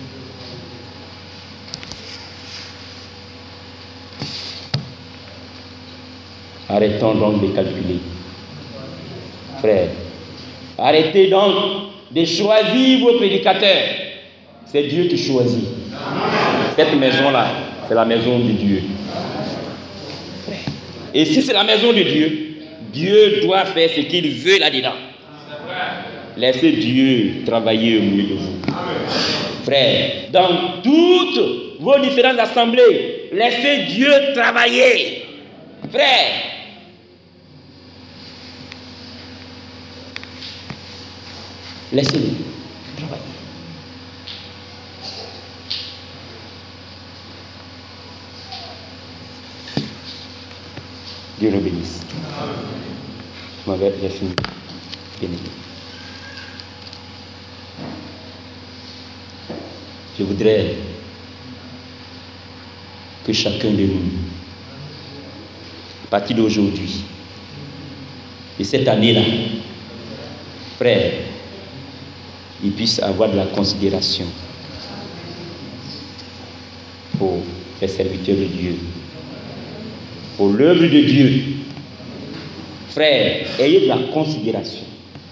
Arrêtons donc de calculer. Frère, arrêtez donc de choisir vos prédicateurs. C'est Dieu qui choisit. Cette maison-là, c'est la maison de Dieu. Et si c'est la maison de Dieu, Dieu doit faire ce qu'il veut là-dedans. Laissez Dieu travailler au milieu de vous. Frère, dans toutes vos différentes assemblées, laissez Dieu travailler. Frère, laissez-le travailler. Dieu le bénisse. J'ai fini. Bien-aimé. Je voudrais que chacun de nous, à partir d'aujourd'hui, et cette année-là, frère, il puisse avoir de la considération pour les serviteurs de Dieu, pour l'œuvre de Dieu. Frère, ayez de la considération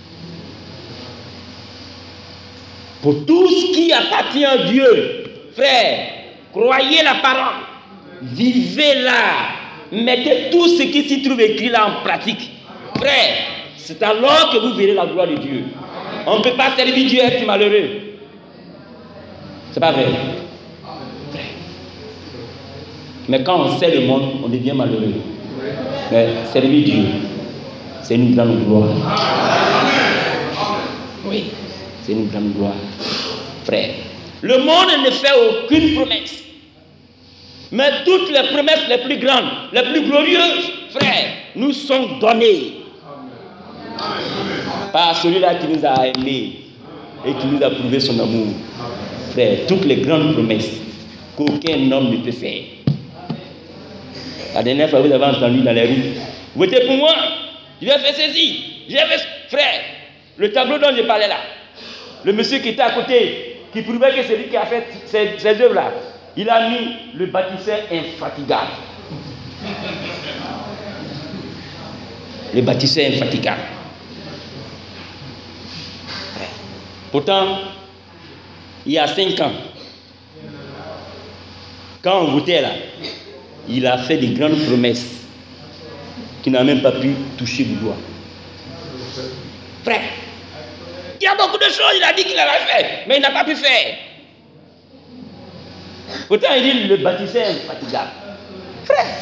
pour tout ce qui appartient à Dieu. Frère, croyez la parole, vivez-la, mettez tout ce qui s'y trouve écrit là en pratique. Frère, c'est alors que vous verrez la gloire de Dieu. On ne peut pas servir Dieu et être malheureux. C'est pas vrai. Frère, Mais quand on sait le monde, on devient malheureux. Mais servir Dieu, c'est une grande gloire. Oui, c'est une grande gloire. Frère, le monde ne fait aucune promesse. Mais toutes les promesses les plus grandes, les plus glorieuses, frère, nous sont données par celui-là qui nous a aimés et qui nous a prouvé son amour. Frère, toutes les grandes promesses qu'aucun homme ne peut faire. La dernière fois, vous avez entendu dans les rues, votez pour moi, je vais faire ceci, je vais faire... Frère, le tableau dont je parlais là, le monsieur qui était à côté, qui prouvait que c'est lui qui a fait ces œuvres-là, il a mis le bâtisseur infatigable. Le bâtisseur infatigable. Pourtant, il y a 5 ans, quand on votait là, il a fait des grandes promesses qu'il n'a même pas pu toucher du doigt. Frère, il y a beaucoup de choses, il a dit qu'il allait faire, mais il n'a pas pu faire. Pourtant, il dit le bâtisseur infatigable. Frère,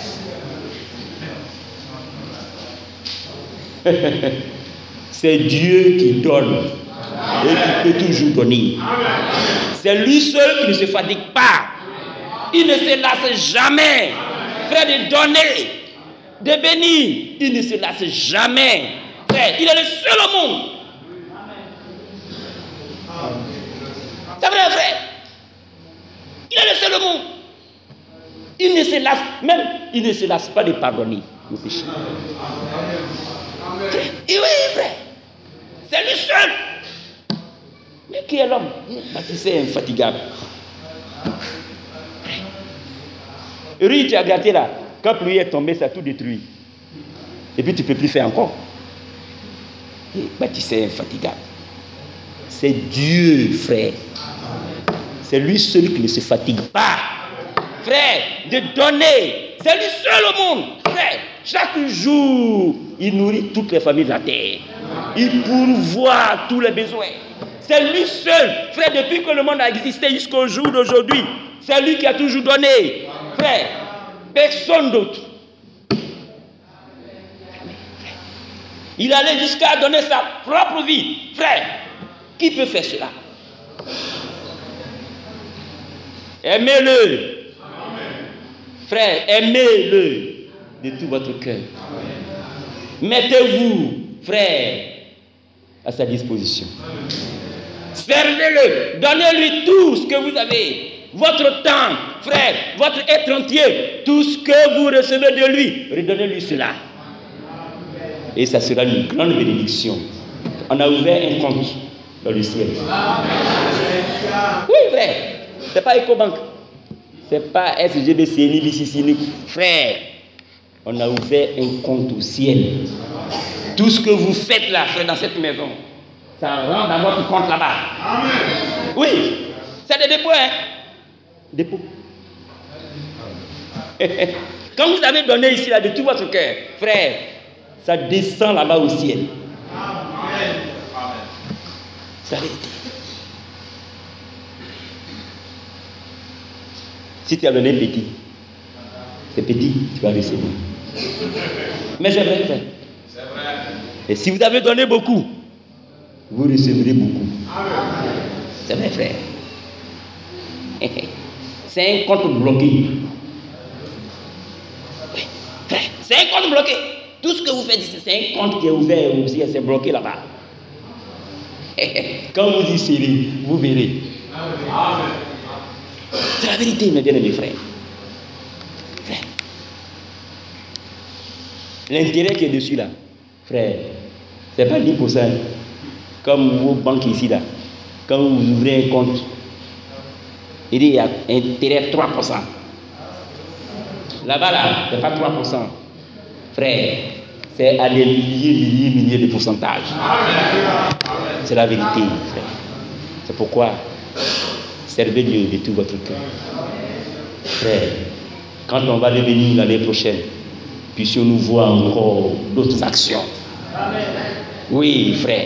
c'est Dieu qui donne et qui peut toujours donner. C'est lui seul qui ne se fatigue pas. Il ne se lasse jamais. Frère, de donner, de bénir, il ne se lasse jamais. Frère, il est le seul au monde. C'est vrai, frère. Il est le seul au monde. Il ne se lasse, même, il ne se lasse pas de pardonner nos péchés. Et oui, frère. C'est le seul. Mais qui est l'homme? C'est infatigable. Riz, tu as gâté là. Quand la pluie est tombée, ça a tout détruit. Et puis tu ne peux plus faire encore. C'est infatigable. C'est Dieu, frère. C'est lui seul qui ne se fatigue pas. Frère, de donner. C'est lui seul au monde. Frère, chaque jour, il nourrit toutes les familles de la terre. Il pourvoit tous les besoins. C'est lui seul. Frère, depuis que le monde a existé jusqu'au jour d'aujourd'hui, c'est lui qui a toujours donné. Frère, personne d'autre. Il allait jusqu'à donner sa propre vie. Frère, qui peut faire cela? Aimez-le. Frère, aimez-le de tout votre cœur. Mettez-vous, frère, à sa disposition. Servez-le. Donnez-lui tout ce que vous avez. Votre temps, frère, votre être entier, tout ce que vous recevez de lui, redonnez-lui cela. Et ça sera une grande bénédiction. On a ouvert un compte dans le ciel. Oui, frère. C'est pas EcoBank. C'est pas SGBC ni BCC. Frère, on a ouvert un compte au ciel. Tout ce que vous faites là, frère, dans cette maison, ça rentre dans votre compte là-bas. Amen. Oui, c'est des dépôts, hein. Dépôts. Quand vous avez donné ici là de tout votre cœur, frère, ça descend là-bas au ciel. Amen. Ça a été. Si tu as donné petit, c'est petit, tu vas recevoir. Mais c'est vrai, frère. C'est vrai. Et si vous avez donné beaucoup, vous recevrez beaucoup. C'est vrai, frère. C'est un compte bloqué. Oui, frère, c'est un compte bloqué. Tout ce que vous faites ici, c'est un compte qui est ouvert aussi, c'est bloqué là-bas. Quand vous y serez, vous verrez. Amen. C'est la vérité, mes bien-aimés frères. Frère. L'intérêt qui est dessus là, frère, c'est pas 10%. Comme vos banques ici là, quand vous ouvrez un compte, il y a intérêt 3%. Là-bas là, c'est pas 3%. Frère, c'est à des milliers de pourcentages. C'est la vérité, frère. C'est pourquoi servez Dieu de tout votre cœur. Frère, quand on va revenir l'année prochaine, puissions-nous voir encore d'autres actions. Oui, frère.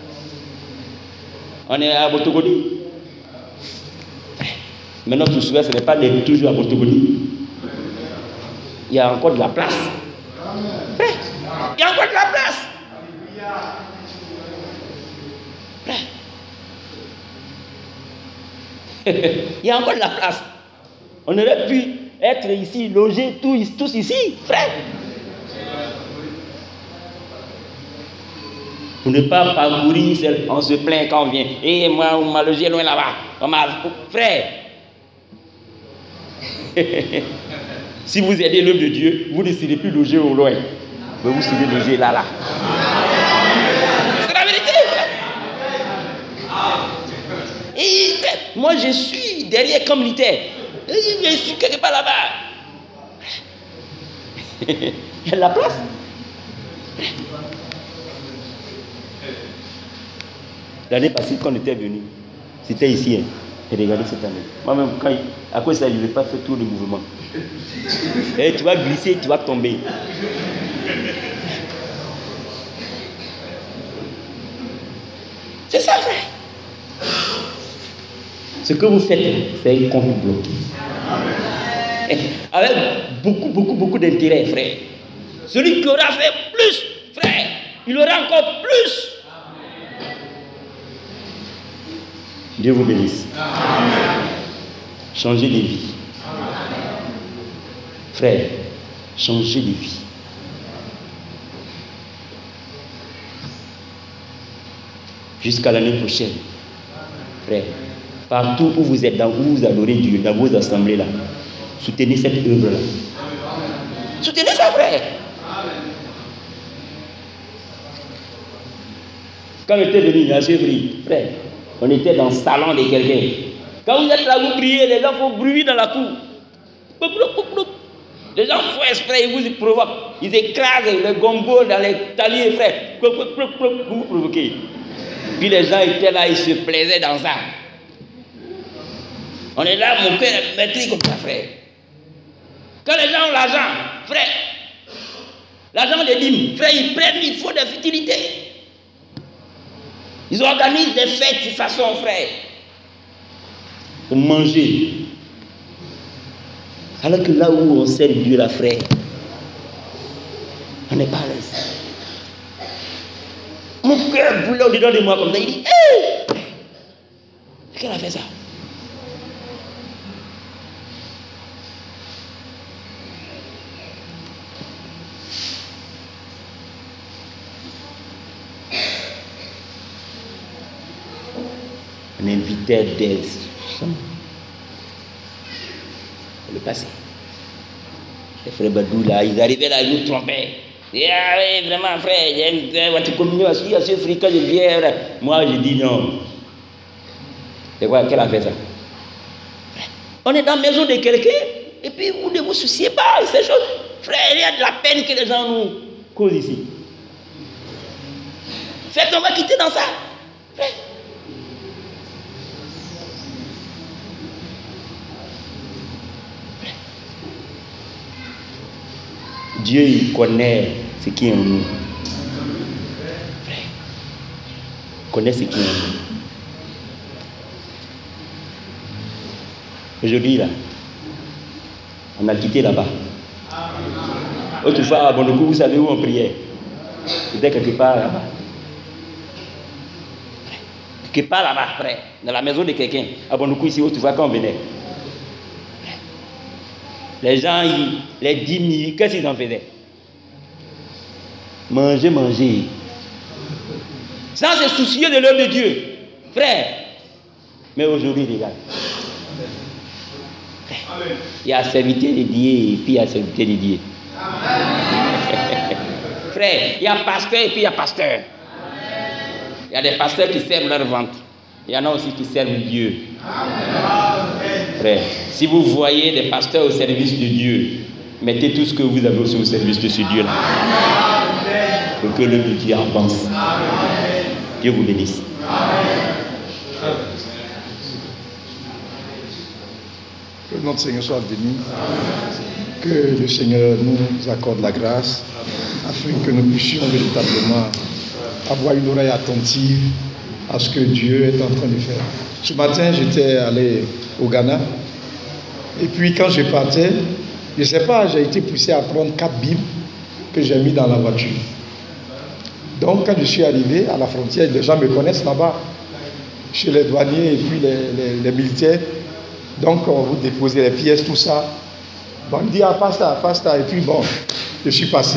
On est à Botogoli. Mais notre souhait, ce n'est pas d'être toujours à Botogoli. Il y a encore de la place. Frère, il y a encore de la place. Frère. Il y a encore de la place. On aurait pu être ici, logés tous ici, frère. Pour ne pas parcourir, on se plaint quand on vient. Et moi, on m'a logé loin là-bas. Frère. Si vous aidez l'œuvre de Dieu, vous ne serez plus logé au loin. Mais vous serez logé là. C'est la vérité. Et moi, je suis derrière comme militaire. Je suis quelque part là-bas. Il y a de la place. L'année passée, quand on était venu, c'était ici. Hein. Et regardez cette année. Moi-même, à cause de ça, je ne vais pas faire tout le mouvement. Et tu vas glisser, tu vas tomber. C'est ça, frère. Ce que vous faites, c'est un compte bloqué. Avec beaucoup d'intérêt, frère. Celui qui aura fait plus, frère, il aura encore plus. Dieu vous bénisse. Changez de vie. Frère, changez de vie. Jusqu'à l'année prochaine. Frère, partout où vous êtes, où vous adorez Dieu, dans vos assemblées là, soutenez cette œuvre là. Soutenez ça, frère. Quand j'étais venu à Chevry, frère, on était dans le salon de quelqu'un. Quand vous êtes là, vous priez, les gens font bruit dans la cour. Les gens font exprès, ils vous provoquent. Ils écrasent le gombo dans les taliers, frère. Vous vous provoquez. Puis les gens étaient là, ils se plaisaient dans ça. On est là, mon cœur est maîtrisé comme ça, frère. Quand les gens ont l'argent, frère, l'argent des dîmes, frère, ils prennent, il faut des futilités. Ils organisent des fêtes de façon, frère, pour manger. Alors que là où on sert Dieu, la frère, on n'est pas à l'aise. Mon cœur brûle au-dedans de moi comme ça. Il dit, hé! Qu'elle a fait ça? On invitait des gens. Le passé. Les frères Badou là, ils arrivaient là, ils nous trompaient. Et ah oui, vraiment, frère, tu communies aussi à ce fric quand je viens. Moi, je dis non. C'est quoi, qu'elle a fait ça? On est dans la maison de quelqu'un, et puis vous ne vous souciez pas de ces choses. Frère, il y a de la peine que les gens nous causent ici. Faites, on va quitter dans ça. Frère. Dieu, il connaît ce qui est en nous. Frère, il connaît ce qui est en nous. Aujourd'hui, là, on a quitté là-bas. Autrefois, à Bondokou, vous savez où on priait? C'était quelque part là-bas. Quelque part là-bas, frère, dans la maison de quelqu'un. À Bondokou, ici, autrefois, quand on venait. Les gens, les dîmes, qu'est-ce qu'ils en faisaient? Manger. Sans se soucier de l'œuvre de Dieu. Frère. Mais aujourd'hui, regarde. Il y a serviteur dédié et puis il y a serviteur dédié. Frère, il y a pasteur et puis il y a pasteur. Il y a des pasteurs qui servent leur ventre. Il y en a aussi qui servent Dieu. Frère, si vous voyez des pasteurs au service de Dieu, mettez tout ce que vous avez aussi au service de ce Dieu-là. Pour que l'œuvre de Dieu avance. Dieu vous bénisse. Que notre Seigneur soit béni. Que le Seigneur nous accorde la grâce afin que nous puissions véritablement avoir une oreille attentive à ce que Dieu est en train de faire. Ce matin, j'étais allé au Ghana. Et puis quand je partais, Je ne sais pas, j'ai été poussé à prendre 4 Bibles que j'ai mis dans la voiture. Donc quand je suis arrivé à la frontière, les gens me connaissent là-bas, chez les douaniers et puis les militaires. Donc on vous déposez les pièces, tout ça. Bon, on me dit, ah, passe là, et puis bon, je suis passé.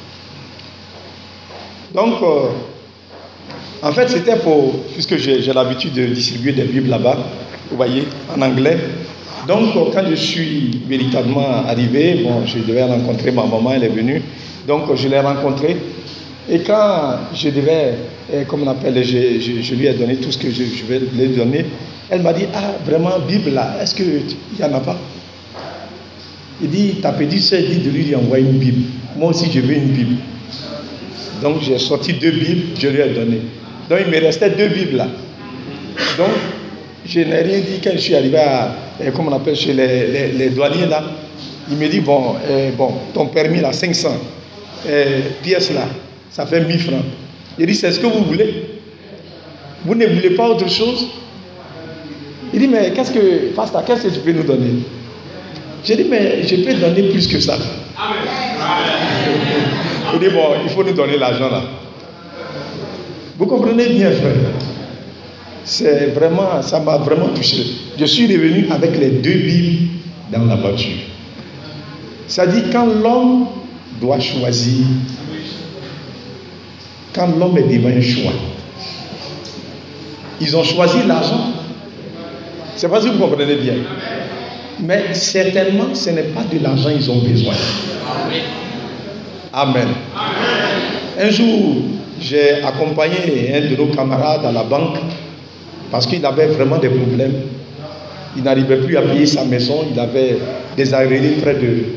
Donc, en fait, c'était puisque j'ai l'habitude de distribuer des Bibles là-bas, vous voyez, en anglais. Donc, quand je suis véritablement arrivé, bon, je devais rencontrer ma maman, elle est venue. Donc, je l'ai rencontrée. Et quand je devais, comme on appelle, je lui ai donné tout ce que je vais lui donner, elle m'a dit, ah, vraiment, Bible là, est-ce qu'il n'y en a pas? Il dit, ta petite soeur dit de lui envoyer une Bible. Moi aussi, je veux une Bible. Donc, j'ai sorti 2 Bibles, je lui ai donné. Donc, il me restait 2 Bibles là. Donc, je n'ai rien dit quand je suis arrivé à, comme on appelle, chez les douaniers là. Il me dit, bon, ton permis là, 500 pièces là, ça fait 1000 francs. Il dit, c'est ce que vous voulez? Vous ne voulez pas autre chose? Il dit, mais qu'est-ce que tu peux nous donner? J'ai dit, mais je peux donner plus que ça. Il dit, bon, il faut nous donner l'argent là. Vous comprenez bien, frère? C'est vraiment, ça m'a vraiment touché. Je suis revenu avec les 2 Bibles dans la voiture. Ça dit, quand l'homme doit choisir, quand l'homme est devant un choix, ils ont choisi l'argent. C'est pas si vous comprenez bien. Mais certainement, ce n'est pas de l'argent qu'ils ont besoin. Amen. Un jour, j'ai accompagné un de nos camarades à la banque parce qu'il avait vraiment des problèmes. Il n'arrivait plus à payer sa maison. Il avait des arriérés près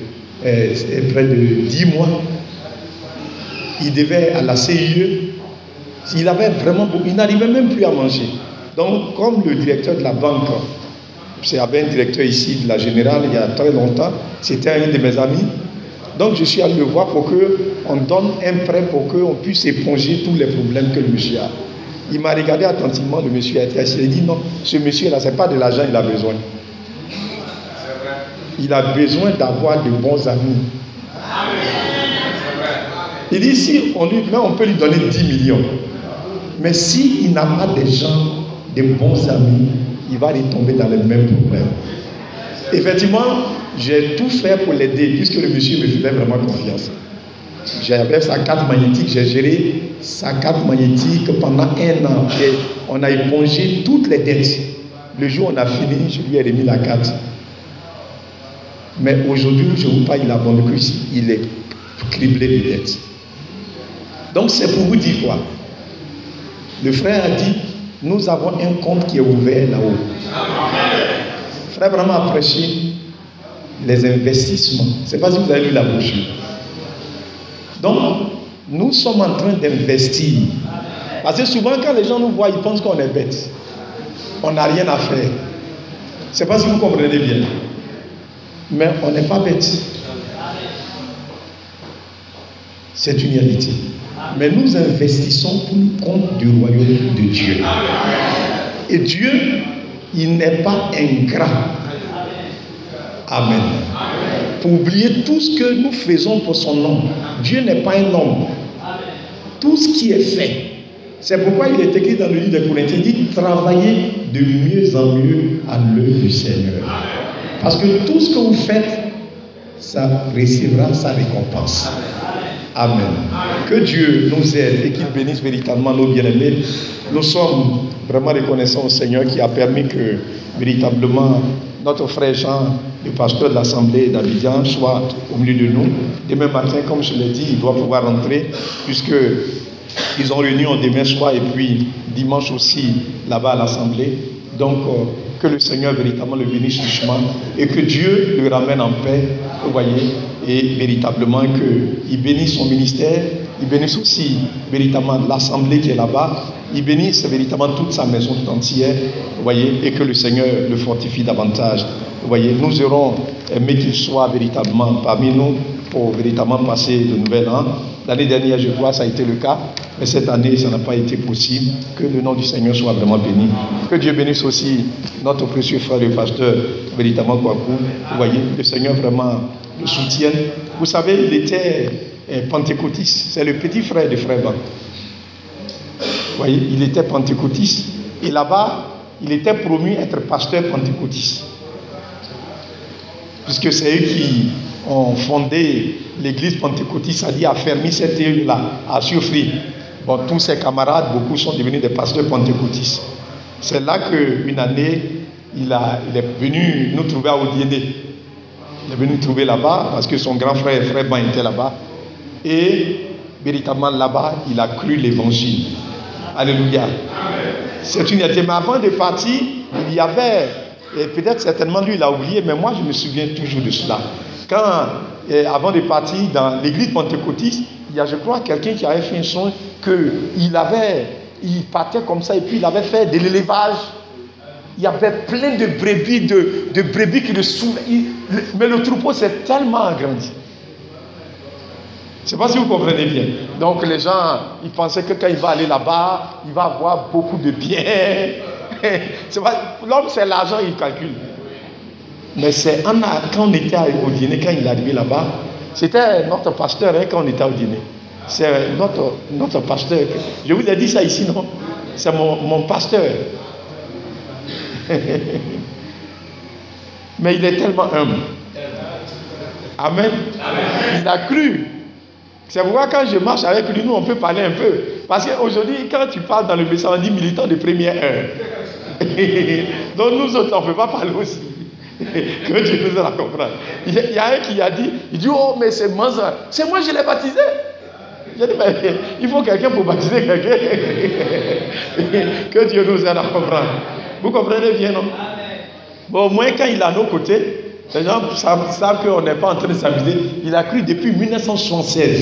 de 10 mois. Il devait à la CIE. Il avait vraiment beaucoup. Il n'arrivait même plus à manger. Donc, comme le directeur de la banque, c'est un directeur ici de la Générale il y a très longtemps, c'était un de mes amis. Donc je suis allé le voir pour qu'on donne un prêt pour qu'on puisse éponger tous les problèmes que le monsieur a. Il m'a regardé attentivement, le monsieur a été assis. Il a dit non, ce monsieur-là, ce n'est pas de l'argent qu'il a besoin. Il a besoin d'avoir de bons amis. Il dit si on peut lui donner 10 millions. Mais s'il n'a pas des gens, des bons amis, il va retomber dans les mêmes problèmes. Effectivement, j'ai tout fait pour l'aider, puisque le monsieur me faisait vraiment confiance. J'avais sa carte magnétique, j'ai géré sa carte magnétique pendant 1 an. Et on a épongé toutes les dettes. Le jour où on a fini, je lui ai remis la carte. Mais aujourd'hui, je vous parle, il a abandonné ici. Il est criblé de dettes. Donc c'est pour vous dire quoi? Le frère a dit, nous avons un compte qui est ouvert là-haut. Frère vraiment a prêché les investissements. Je ne sais pas si vous avez lu la brochure. Donc, nous sommes en train d'investir. Parce que souvent, quand les gens nous voient, ils pensent qu'on est bête. On n'a rien à faire. Je ne sais pas si vous comprenez bien. Mais on n'est pas bête. C'est une réalité. Mais nous investissons pour le compte du royaume de Dieu. Et Dieu, il n'est pas ingrat. Amen. Pour oublier tout ce que nous faisons pour son nom. Dieu n'est pas un homme. Tout ce qui est fait. C'est pourquoi il est écrit dans le livre des Corinthiens, il dit travaillez de mieux en mieux à l'œuvre du Seigneur. Parce que tout ce que vous faites, ça recevra sa récompense. Amen. Que Dieu nous aide et qu'il bénisse véritablement nos bien-aimés. Nous sommes vraiment reconnaissants au Seigneur qui a permis que véritablement notre frère Jean, le pasteur de l'Assemblée d'Abidjan, soit au milieu de nous. Demain matin, comme je l'ai dit, il doit pouvoir rentrer puisque ils ont réunion demain soir et puis dimanche aussi là-bas à l'Assemblée. Donc, que le Seigneur véritablement le bénisse richement et que Dieu le ramène en paix, vous voyez, et véritablement qu'il bénisse son ministère, il bénisse aussi véritablement l'Assemblée qui est là-bas, il bénisse véritablement toute sa maison tout entière, vous voyez, et que le Seigneur le fortifie davantage. Vous voyez, nous aurons aimé qu'il soit véritablement parmi nous pour véritablement passer de nouvel an. L'année dernière, je crois, ça a été le cas. Mais cette année, ça n'a pas été possible. Que le nom du Seigneur soit vraiment béni. Que Dieu bénisse aussi notre précieux frère le pasteur, véritablement Kwaku. Vous voyez, le Seigneur vraiment le soutienne. Vous savez, il était pentecôtiste. C'est le petit frère de Frère Ban. Vous voyez, il était pentecôtiste. Et là-bas, il était promu à être pasteur pentecôtiste. Puisque c'est eux qui ont fondé l'église pentecôtiste, c'est-à-dire a fermé cette île-là, à Siofri. Bon, tous ses camarades, beaucoup sont devenus des pasteurs pentecôtistes. C'est là qu'une année, il est venu nous trouver à Odiéné. Il est venu nous trouver là-bas parce que son grand frère, Frère Ban, était là-bas. Et véritablement là-bas, il a cru l'évangile. Alléluia. C'est une idée. Mais avant de partir, il y avait, et peut-être certainement lui il a oublié, mais moi je me souviens toujours de cela. Avant de partir dans l'église pentecôtiste, il y a, je crois, quelqu'un qui avait fait un son il partait comme ça et puis il avait fait de l'élevage. Il y avait plein de brebis, de brebis qui le soulevaient. Mais le troupeau s'est tellement agrandi. Je ne sais pas si vous comprenez bien. Donc les gens, ils pensaient que quand il va aller là-bas, il va avoir beaucoup de biens. L'homme, c'est l'argent, il calcule. Mais c'est quand on était au dîner, quand il est arrivé là-bas, c'était notre pasteur quand on était au dîner. C'est notre pasteur. Je vous ai dit ça ici, non? C'est mon pasteur. Mais il est tellement humble. Amen. Il a cru. C'est pourquoi quand je marche avec lui, nous on peut parler un peu. Parce qu'aujourd'hui, quand tu parles dans le message, on dit militant de première heure. Donc nous autres, on ne peut pas parler aussi. Que Dieu nous a compris. Il y a un qui a dit, oh mais c'est moi ça. C'est moi, je l'ai baptisé. J'ai dit, mais il faut quelqu'un pour baptiser quelqu'un. Que Dieu nous aide à comprendre. Vous comprenez bien, non? Bon, au moins quand il est à nos côtés, les gens savent qu'on n'est pas en train de s'amuser. Il a cru depuis 1976.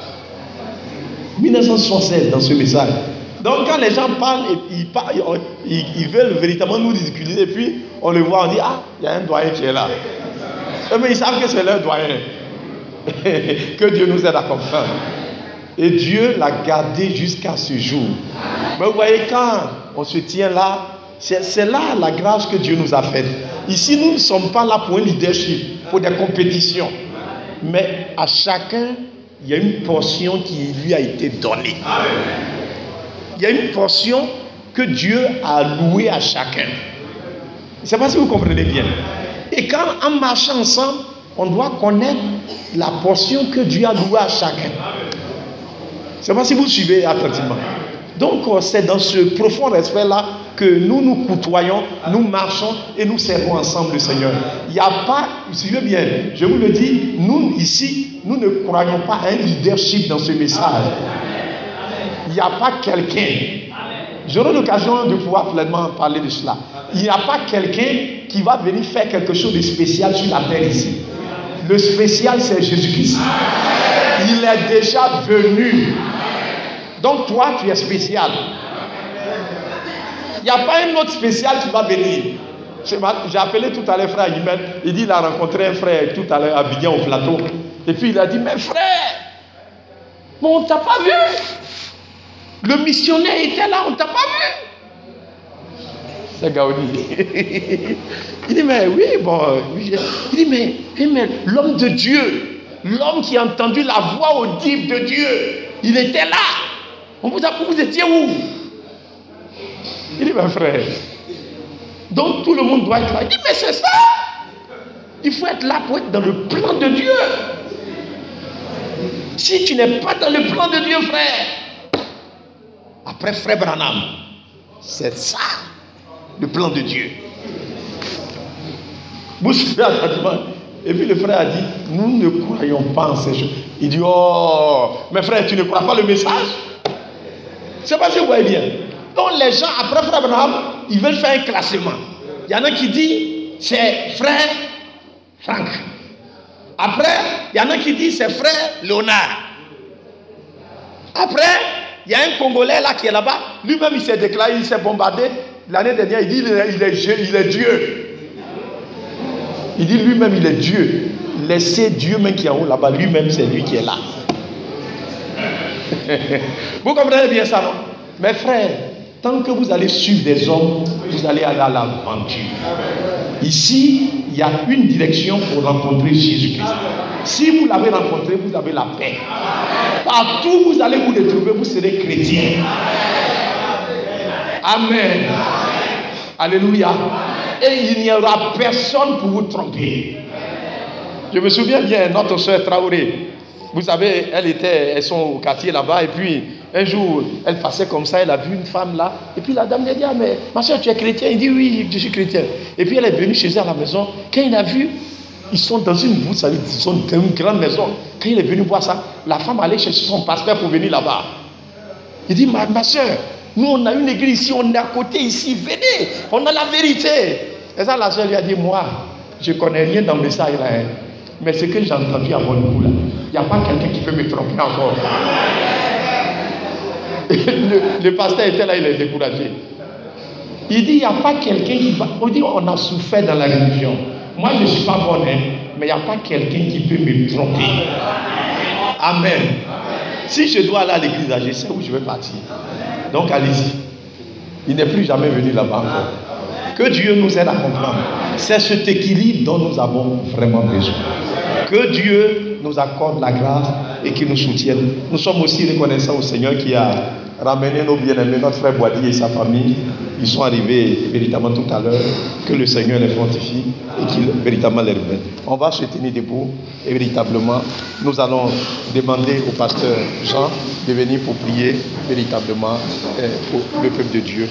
1976 dans ce message. Donc quand les gens parlent, ils veulent véritablement nous ridiculiser, et puis on le voit, on dit, ah, il y a un doyen qui est là. Mais ils savent que c'est leur doyen. Que Dieu nous aide à comprendre. Et Dieu l'a gardé jusqu'à ce jour. Mais vous voyez, quand on se tient là, c'est là la grâce que Dieu nous a faite. Ici, nous ne sommes pas là pour un leadership, pour des compétitions. Mais à chacun, il y a une portion qui lui a été donnée. Il y a une portion que Dieu a allouée à chacun. Je ne sais pas si vous comprenez bien. Et quand, en marchant ensemble, on doit connaître la portion que Dieu a allouée à chacun. Je ne sais pas si vous suivez attentivement. Donc, c'est dans ce profond respect-là que nous nous côtoyons, nous marchons et nous servons ensemble le Seigneur. Il n'y a pas, suivez bien, je vous le dis, nous ici, nous ne croyons pas à un leadership dans ce message. Il n'y a pas quelqu'un, j'aurai l'occasion de pouvoir pleinement parler de cela. Il n'y a pas quelqu'un qui va venir faire quelque chose de spécial sur la terre ici. Le spécial, c'est Jésus-Christ. Il est déjà venu. Donc toi, tu es spécial. Il n'y a pas un autre spécial qui va venir. J'ai appelé tout à l'heure frère Guimel. Il dit qu'il a rencontré un frère tout à l'heure à Bidjan au plateau. Et puis il a dit, mais frère, mais on ne t'a pas vu. Le missionnaire était là, on ne t'a pas vu. C'est Gaudi. Il dit, mais oui, bon. Il dit, mais l'homme de Dieu, l'homme qui a entendu la voix audible de Dieu, il était là. Vous étiez où? Il dit, mes frères, donc tout le monde doit être là. Il dit, mais c'est ça. Il faut être là pour être dans le plan de Dieu. Si tu n'es pas dans le plan de Dieu, frère, après frère Branham, c'est ça, le plan de Dieu. Vous suivez attentivement. Et puis le frère a dit, nous ne croyons pas en ces choses. Il dit, oh, mes frères, tu ne crois pas le message? C'est pas si vous voyez bien. Donc les gens, après frère Abraham, ils veulent faire un classement. Il y en a qui disent, c'est frère Franck. Après, il y en a qui disent, c'est frère Léonard. Après, il y a un Congolais là qui est là-bas. Lui-même, il s'est déclaré, il s'est bombardé. L'année dernière, il dit, il est Dieu. Il dit lui-même, il est Dieu. Laissez Dieu même qui est en haut là-bas. Lui-même, c'est lui qui est là. Vous comprenez bien ça, non? Mes frères, tant que vous allez suivre des hommes, vous allez aller à l'aventure. Ici, il y a une direction pour rencontrer Jésus-Christ. Si vous l'avez rencontré, vous avez la paix. Partout où vous allez vous retrouver, vous serez chrétien. Amen. Alléluia. Et il n'y aura personne pour vous tromper. Je me souviens bien, notre soeur Traoré, vous savez, elles sont au quartier là-bas, et puis un jour, elle passait comme ça, elle a vu une femme là, et puis la dame lui a dit, ah mais ma soeur, tu es chrétien? Il dit, oui, je suis chrétien. Et puis elle est venue chez elle à la maison, quand il a vu, ils sont dans vous savez, ils sont dans une grande maison. Quand il est venu voir ça, la femme allait chercher son pasteur pour venir là-bas. Il dit, ma soeur, nous on a une église ici, on est à côté ici, venez, on a la vérité. Et ça, la soeur lui a dit, moi, je ne connais rien dans le message là, hein. Mais ce que j'ai entendu à mon goût là, il n'y a pas quelqu'un qui peut me tromper encore. Le pasteur était là, il est découragé. Il dit, il n'y a pas quelqu'un qui va... On dit, on a souffert dans la religion. Moi, je ne suis pas bon, hein, mais il n'y a pas quelqu'un qui peut me tromper. Amen. Si je dois aller à l'église, je sais où je vais partir. Donc, allez-y. Il n'est plus jamais venu là-bas encore. Que Dieu nous aide à comprendre. C'est cet équilibre dont nous avons vraiment besoin. Que Dieu nous accorde la grâce et qu'il nous soutienne. Nous sommes aussi reconnaissants au Seigneur qui a ramené nos bien-aimés, notre frère Boadi et sa famille. Ils sont arrivés véritablement tout à l'heure. Que le Seigneur les fortifie et qu'il véritablement les remette. On va se tenir debout et véritablement, nous allons demander au pasteur Jean de venir pour prier véritablement pour le peuple de Dieu.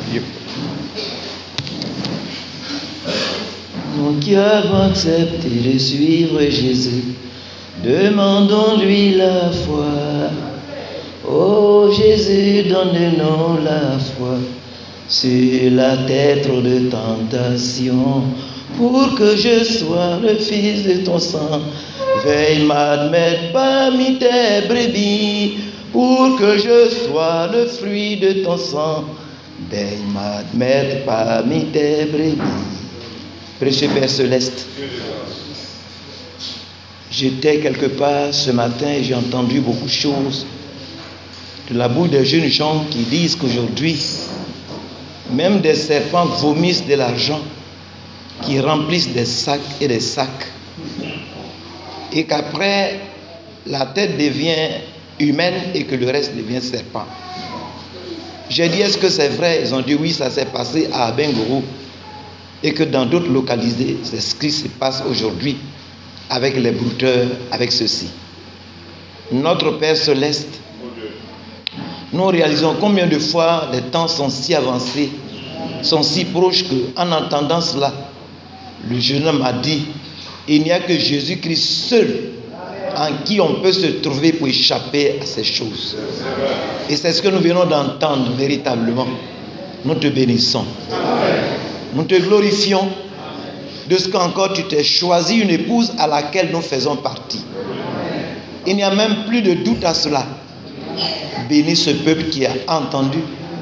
Nous qui avons accepté de suivre Jésus, demandons-lui la foi. Oh Jésus, donne-nous la foi sur la tête de tentation, pour que je sois le fils de ton sang. Veille m'admettre parmi tes brebis, pour que je sois le fruit de ton sang. Veille m'admettre parmi tes brebis. Précieux Père Céleste, j'étais quelque part ce matin et j'ai entendu beaucoup de choses de la bouche des jeunes gens qui disent qu'aujourd'hui, même des serpents vomissent de l'argent, qui remplissent des sacs et des sacs, et qu'après, la tête devient humaine et que le reste devient serpent. J'ai dit, est-ce que c'est vrai? Ils ont dit oui, ça s'est passé à Abengourou. Et que dans d'autres localités, c'est ce qui se passe aujourd'hui avec les brouteurs, avec ceci. Notre Père Céleste, nous réalisons combien de fois les temps sont si avancés, sont si proches qu'en entendant cela, le jeune homme a dit, il n'y a que Jésus-Christ seul en qui on peut se trouver pour échapper à ces choses. Et c'est ce que nous venons d'entendre véritablement. Nous te bénissons. Nous te glorifions de ce qu'encore tu t'es choisi une épouse à laquelle nous faisons partie. Il n'y a même plus de doute à cela. Bénis ce peuple qui a entendu.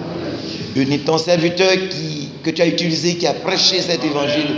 Bénis ton serviteur que tu as utilisé, qui a prêché cet évangile.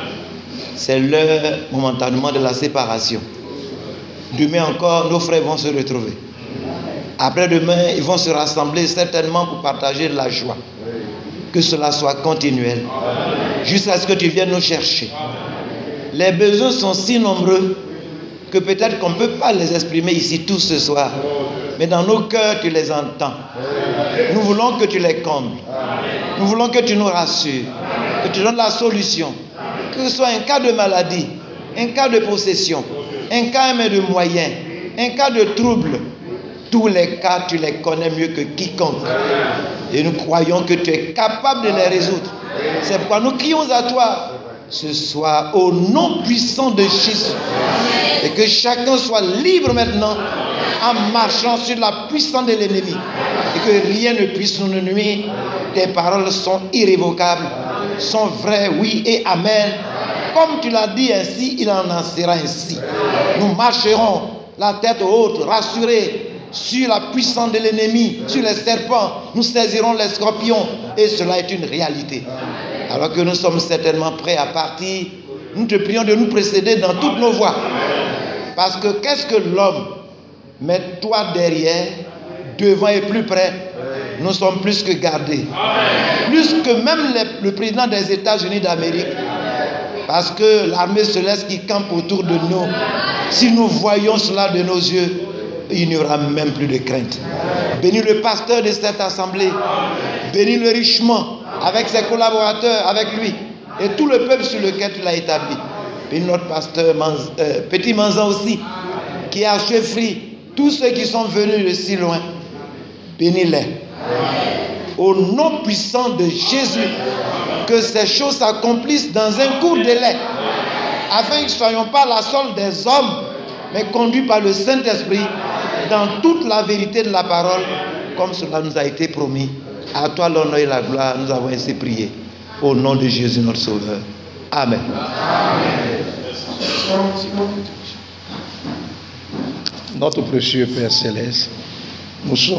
C'est l'heure momentanément de la séparation. Demain encore, nos frères vont se retrouver. Après-demain, ils vont se rassembler certainement pour partager la joie. Que cela soit continuel. Jusqu'à ce que tu viennes nous chercher. Les besoins sont si nombreux que peut-être qu'on ne peut pas les exprimer ici tous ce soir. Mais dans nos cœurs, tu les entends. Nous voulons que tu les combles. Nous voulons que tu nous rassures. Que tu donnes la solution. Que ce soit un cas de maladie, un cas de possession, un cas même de moyens, un cas de trouble. Tous les cas, tu les connais mieux que quiconque. Et nous croyons que tu es capable de les résoudre. C'est pourquoi nous crions à toi ce soir au nom puissant de Jésus. Et que chacun soit libre maintenant en marchant sur la puissance de l'ennemi. Et que rien ne puisse nous nuire. Tes paroles sont irrévocables, sont vraies, oui et amen. Comme tu l'as dit ainsi, il en sera ainsi. Nous marcherons la tête haute, rassurés, sur la puissance de l'ennemi, sur les serpents, nous saisirons les scorpions, et cela est une réalité. Alors que nous sommes certainement prêts à partir, nous te prions de nous précéder dans toutes nos voies. Parce que qu'est-ce que l'homme? Mets-toi derrière devant et plus près, nous sommes plus que gardés. Plus que même le président des États-Unis d'Amérique. Parce que l'armée céleste qui campe autour de nous, si nous voyons cela de nos yeux, il n'y aura même plus de crainte. Bénis le pasteur de cette assemblée. Bénis-le richement avec ses collaborateurs, avec lui et tout le peuple sur lequel tu l'as établi. Bénis notre pasteur Petit Manzan aussi, qui a cheffri tous ceux qui sont venus de si loin. Bénis-les. Au nom puissant de Jésus, que ces choses s'accomplissent dans un court délai, afin que nous ne soyons pas la solde des hommes, mais conduits par le Saint-Esprit dans toute la vérité de la parole, comme cela nous a été promis. À toi l'honneur et la gloire, nous avons ainsi prié. Au nom de Jésus notre Sauveur. Amen. Notre précieux Père Céleste, nous sommes